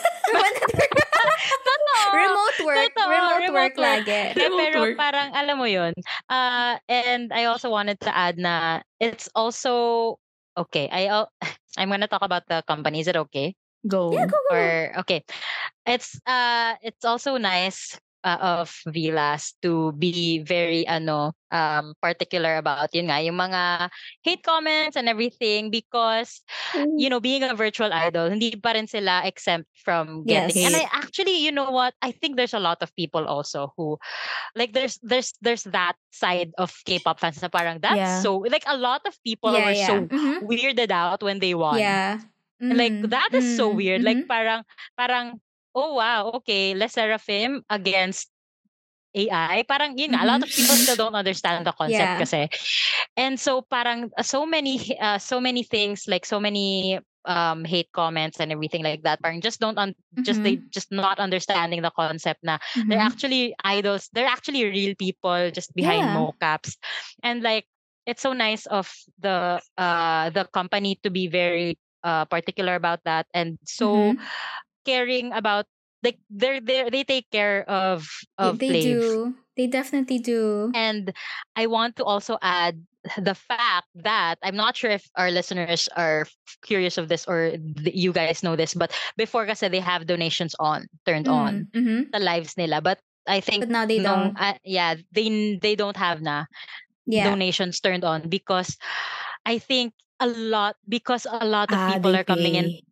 Totoo. remote work, Totoo, remote work lagi. Eh, pero work. parang alam mo yun. And I also wanted to add na it's also okay. I'm gonna talk about the company. Is it okay? Go. Yeah, go. Or okay, it's also nice of Vilas to be very particular about yun nga yung mga hate comments and everything, because being a virtual idol, hindi pa rin sila exempt from getting. Yes. And I actually, you know what, I think there's a lot of people also who like there's that side of K-pop fans na parang that's Yeah. so like a lot of people were so Mhm. weirded out when they won. Yeah. Like Mhm. that is so Mhm. weird. Mhm. Like parang oh wow, okay, Les Seraphim against AI. Parang yun nga, a lot of people still don't understand the concept Yeah. kasi. And so parang so many things, like so many hate comments and everything like that. Parang just just not understanding the concept na they're Mhm. actually idols. They're actually real people just behind Yeah. mocaps. And like it's so nice of the company to be very particular about that, and so Mhm. caring about, like they take care of They Flav. do. They definitely do. And I want to also add the fact that I'm not sure if our listeners are curious of this, or you guys know this, but before kasi they have donations turned on Mhm. the lives nila, but I think But now they don't. they don't have na Yeah. donations turned on, because I think a lot of people they are coming in. pay.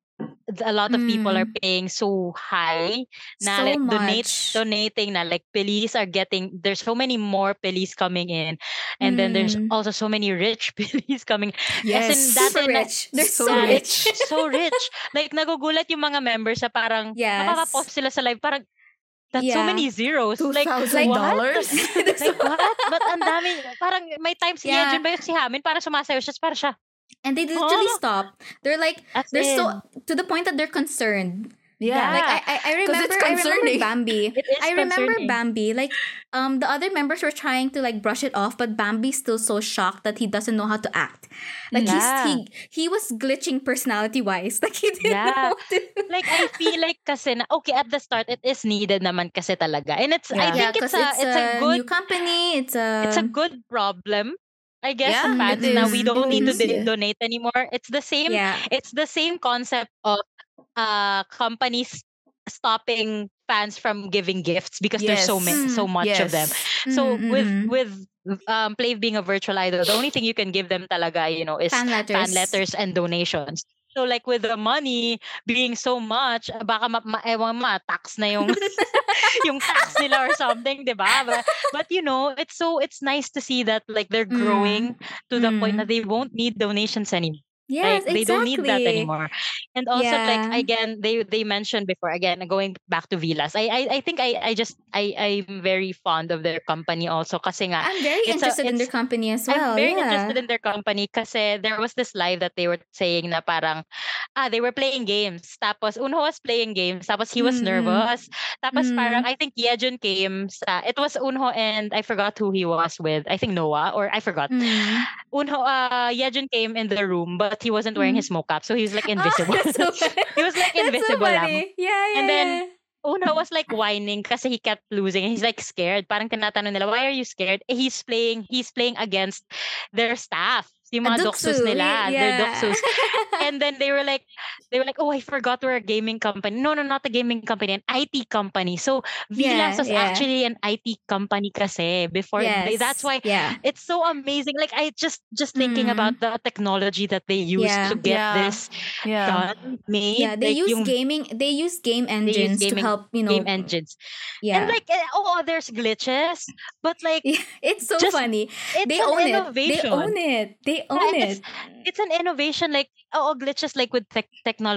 a lot of people are paying so high na So like much. donating na, like police are getting, there's so many more police coming in, and then there's also so many rich police coming. As in, Yes. Super dati rich. They're so So rich. rich. so rich. Like nagugulat yung mga members sa parang Yes. nakaka-post sila sa live, parang that's so Yeah. many zeros. Like $2,000. what? Like what? But ang dami, parang may time si Yeah. Yejun ba yung si Hamin, parang sumasayaw siya, parang siya. And they literally Oh. stop. They're like, As they're in, so to the point that they're concerned. Yeah. Like I 'Cause remember it's I remember concerning. Bambi. It is I remember concerning. Bambi. Like the other members were trying to like brush it off, but Bambi's still so shocked that he doesn't know how to act. Like Yeah. he was glitching personality wise. Like he didn't Yeah. know what to do. Like I feel like kasi na, okay, at the start it is needed naman kasi talaga. And it's Yeah. I think because it's a good new company. It's a good problem. I guess Yeah, the fans it now is. we don't It need to is, yeah. donate anymore. It's the same yeah. it's the same concept of companies stopping fans from giving gifts because there's so Yes. many, so much of them. Yes. So Mhm. with Plave being a virtual idol, the only thing you can give them talaga, is Fan letters. and donations. So like with the money being so much, baka ewan tax na yung yung tax nila or something, 'di ba? But it's nice to see that like they're growing to the point that they won't need donations anymore. Yes, Like they don't need that exactly. anymore. And also like Yeah. again they mentioned before, again going back to Vilas. I think I'm very fond of their company also kasi nga I'm very interested in their company as well. I'm very yeah. interested in their company kasi there was this live that they were saying na parang they were playing games. Tapos Unho was playing games. Tapos he was nervous. Tapos parang I think Yejun came it was Unho and I forgot who he was with. I think Noah or I forgot. Unho Yejun came in the room but he wasn't wearing his mocap, so he was like invisible. That's so funny. He was like That's so invisible lang. funny. Yeah, yeah. And then yeah. Una was like whining kasi he kept losing and he's like scared. Parang tinatanong nila, why are you scared? He's playing against their staff. Yung mga doksus nila, their doksus. And then they were like, oh, I forgot we're a gaming company. No, not a gaming company, an IT company. So Vilas was actually an IT company kasi before. That's why it's so amazing. Like I just thinking about the technology that they use to get this done, made. Yeah, they like use game engines to help, game engines. Yeah. And like there's glitches, but like it's so funny. It's They an own innovation. it. They own it. They own it. It's an innovation, like glitches like with tech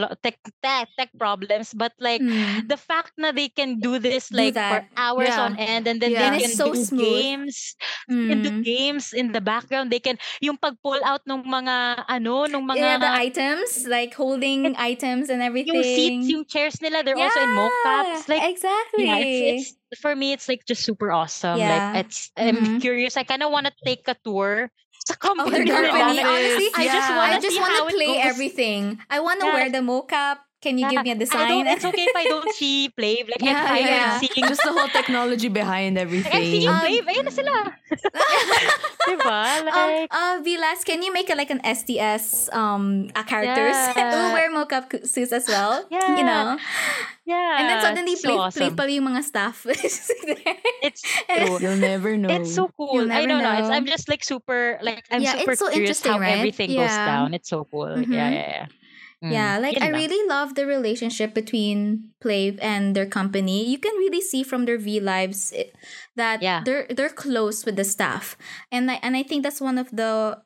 problems, but like the fact that they can do this like for hours on end, and then they can so do smooth. games, can do games in the background. They can yung pag pull out nung mga the items, like holding items and everything. Yung seats, yung chairs nila, they're also in mocaps. Like exactly. Yeah, it's for me, it's like just super awesome. Yeah. Like I'm curious. I kind of want to take a tour sa company. Honestly, I just want to play everything. I want to wear the mocap. Can you give me a design? It's okay if I don't see Plave. Like I'm seeing just the whole technology behind everything. Like, I'm seeing Plave. Ayun na sila. Diba? Like Vilas, can you make like an STS characters who wear mocap suits as well? Yeah. You know? Yeah. And then suddenly so play awesome. pala yung mga staff. It's true. You'll never know. It's so cool. I don't know. I'm just like super super it's so curious how right? everything goes down. It's so cool. Yeah. Yeah, like I really love the relationship between Plave and their company. You can really see from their V lives that they're close with the staff, and I think that's one of the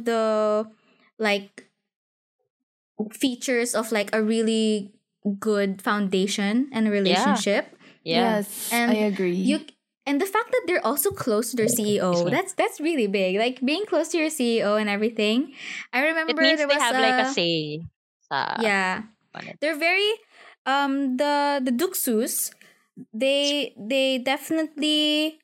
like features of like a really good foundation and relationship. Yes, and I agree. And the fact that they're also close to their CEO, that's really big. Like being close to your CEO and everything. I remember it means there they was have like a say. They're very the Duxus, they definitely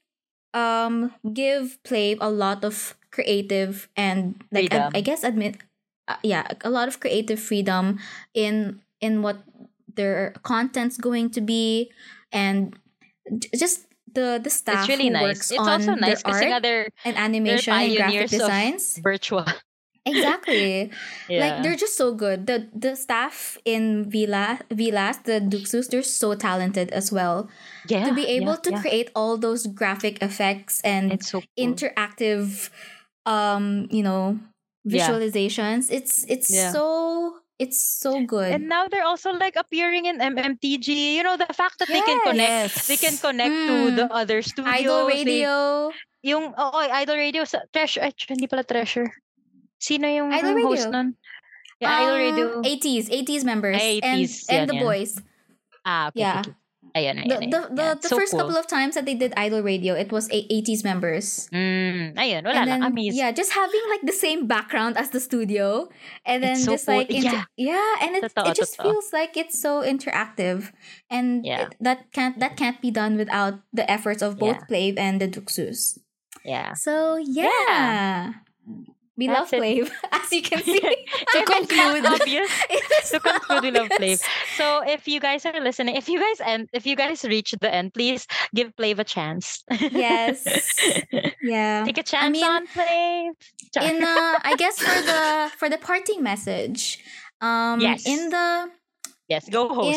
give Plave a lot of creative and like I guess a lot of creative freedom in what their content's going to be, and just the staff it's really who nice. works It's on also nice their art and animation and graphic designs. Virtual. Exactly. Like they're just so good. The staff in Vilas, the Duxus, they're so talented as well. Yeah. To be able to create all those graphic effects and it's so cool. interactive visualizations. It's It's so good. And now they're also like appearing in MMTG. You know, the fact that they can connect, Yes. they can connect to the other studios. Idol They, Radio. yung, Idol Radio, Treasure, hindi pala Treasure. Sino yung Idol host Radio. nun? Yeah, Idol Radio. 80s members. Ay, and 80s, and yan, the yan. boys. Okay, Yeah. okay. Ayan. The So first cool. couple of times that they did Idol Radio, it was 80s members. Ayun, wala And lang. then, Amazing. yeah, just having like the same background as the studio, and then It's so just cool. like and it Totoo, just totoo. feels like it's so interactive, and Yeah. that can't be done without the efforts of both Yeah. Plave and the Duxus. Yeah. So yeah. We That's love it. Plave, as you can see. To conclude, obvious. It's To conclude, we love Plave. obvious. So if you guys are listening, if you guys reach the end, please give Plave a chance. Yes. Yeah. Take a chance mean, on Plave. Char. In I guess for the parting message, Yes. in the Yes, go host.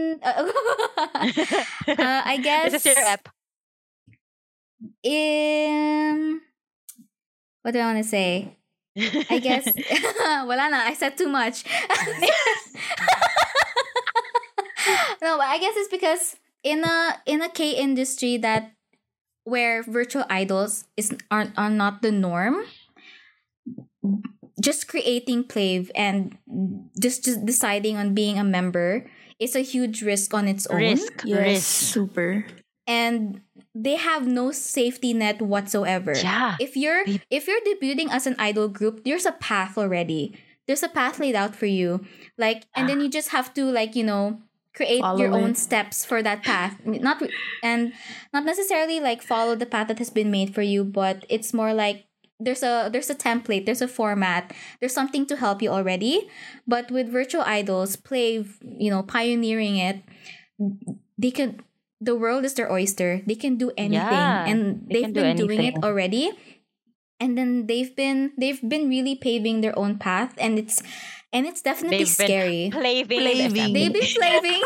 I guess This is your ep. in what do I want to say? I guess wala na, I said too much. No, but I guess it's because in a K industry that where virtual idols are not the norm, just creating Plave and just deciding on being a member is a huge risk on its own. Risk. Yes, super. And they have no safety net whatsoever. Yeah. If you're debuting as an idol group, there's a path already. There's a path laid out for you. Like, and then you just have to, like, you know, create Follow your own it. steps for that path. Not necessarily like follow the path that has been made for you, but it's more like there's a template, there's a format, there's something to help you already. But with virtual idols, Plave, you know, pioneering it, the world is their oyster. They can do anything, Yeah, and they they've can do been doing it anything. already. And then they've been really paving their own path, and it's definitely They've been scary. Plaving. Plaving. They've been plaving.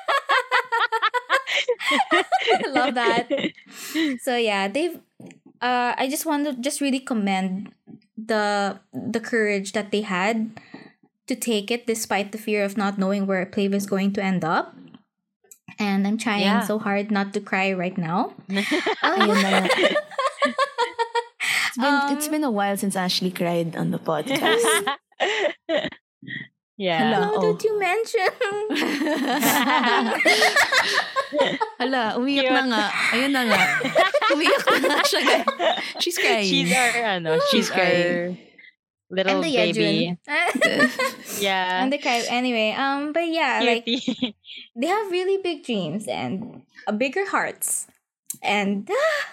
I love that. So yeah, they've. I just want to just really commend the courage that they had to take it despite the fear of not knowing where Plave is going to end up. And I'm trying Yeah. so hard not to cry right now. Ayun na nga. It's been a while since Ashley cried on the podcast. Yeah. Hala. How Oh. did you mention? Hala, umiyak Cute. na nga. Ayun na nga. Umiyak na nga siya, guys. She's crying. She's She's our little And the baby. Yejun. Yeah. And the cry. Anyway, but yeah, like Cutie. they have really big dreams and bigger hearts. And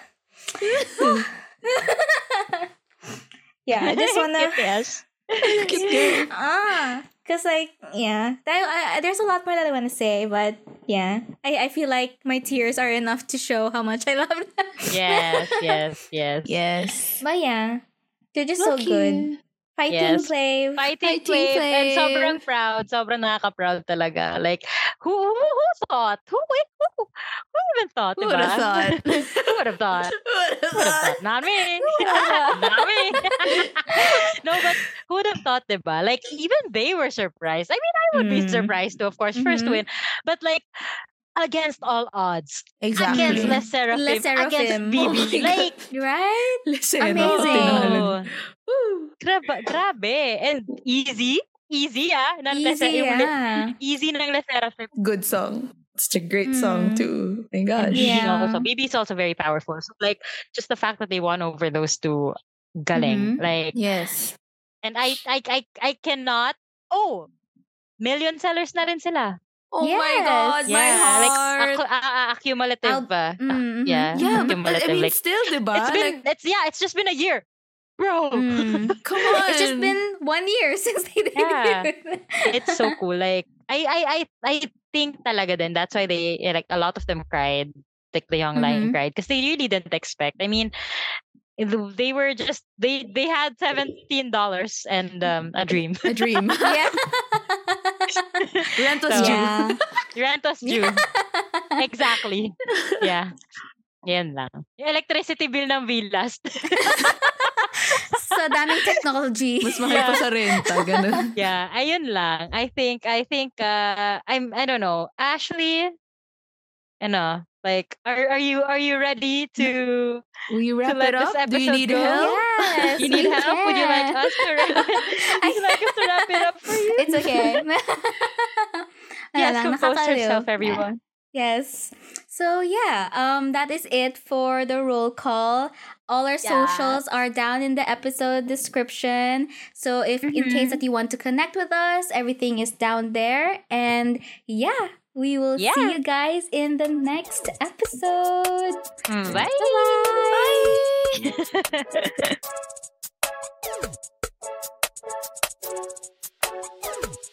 yeah, I just wanna Yes. because like yeah, there's a lot more that I want to say, but yeah, I feel like my tears are enough to show how much I love them. Yes. Yes. But yeah, they're just so Lucky. good. Fighting Yes. Plave. Fighting Fighting Plave. And Plave. sobrang proud. Sobrang nakaka-proud talaga. Like, who thought? Who even thought, Who diba? would have thought? Who would have thought? Who would have thought? Not me. Not me. No, but who would have thought, diba? Like, even they were surprised. I mean, I would be Mm. surprised too, of course, first Mhm. win. But like, against all odds. Exactly. Against Les Seraphim. Les Seraphim. Against Oh BB. my Like, Right? Listen. Amazing. oh, grabe. And easy. Easy, ng Les Easy, yung yeah. easy ng Les Seraphim. Good song. Such a great song Mm. too. My gosh. Yeah. Also, BB is also very powerful. So, like, just the fact that they won over those two, galing. Mhm. Like, Yes. and I cannot. Oh, million sellers na rin sila. Oh my Yes. God, my Like, heart. accumulative. Mhm. Yeah. Yeah, but I Cumulative, mean, like, still, diba? it's just been a year, bro. Mm. Come on. It's just been 1 year since they Yeah. debuted. It's so cool. Like, I think talaga din that's why they, like, a lot of them cried, like the young lion Mhm. cried, because they really didn't expect. I mean, they were just they had $17 and a dream. a dream. Yeah. Rent was So, due. Yeah. Rent was due. Exactly. Yeah. Yan lang. Yung electricity bill ng Villas. So Kaso, daming technology. Mas mahal pa sa renta, ganun. Yeah, ayun lang. I think I don't know. Ashley, like are you ready to Will you wrap let it this up? Do you episode need go? help? Yes, You need we help? Would you like can. us to wrap would you like us to wrap it up for you? It's okay. Yes, lang, compose nakakaliw. yourself, everyone. Yes. So yeah, that is it for the roll call. All our socials are down in the episode description. So if in case that you want to connect with us, everything is down there. And yeah, we will see you guys in the next episode. Bye. Bye.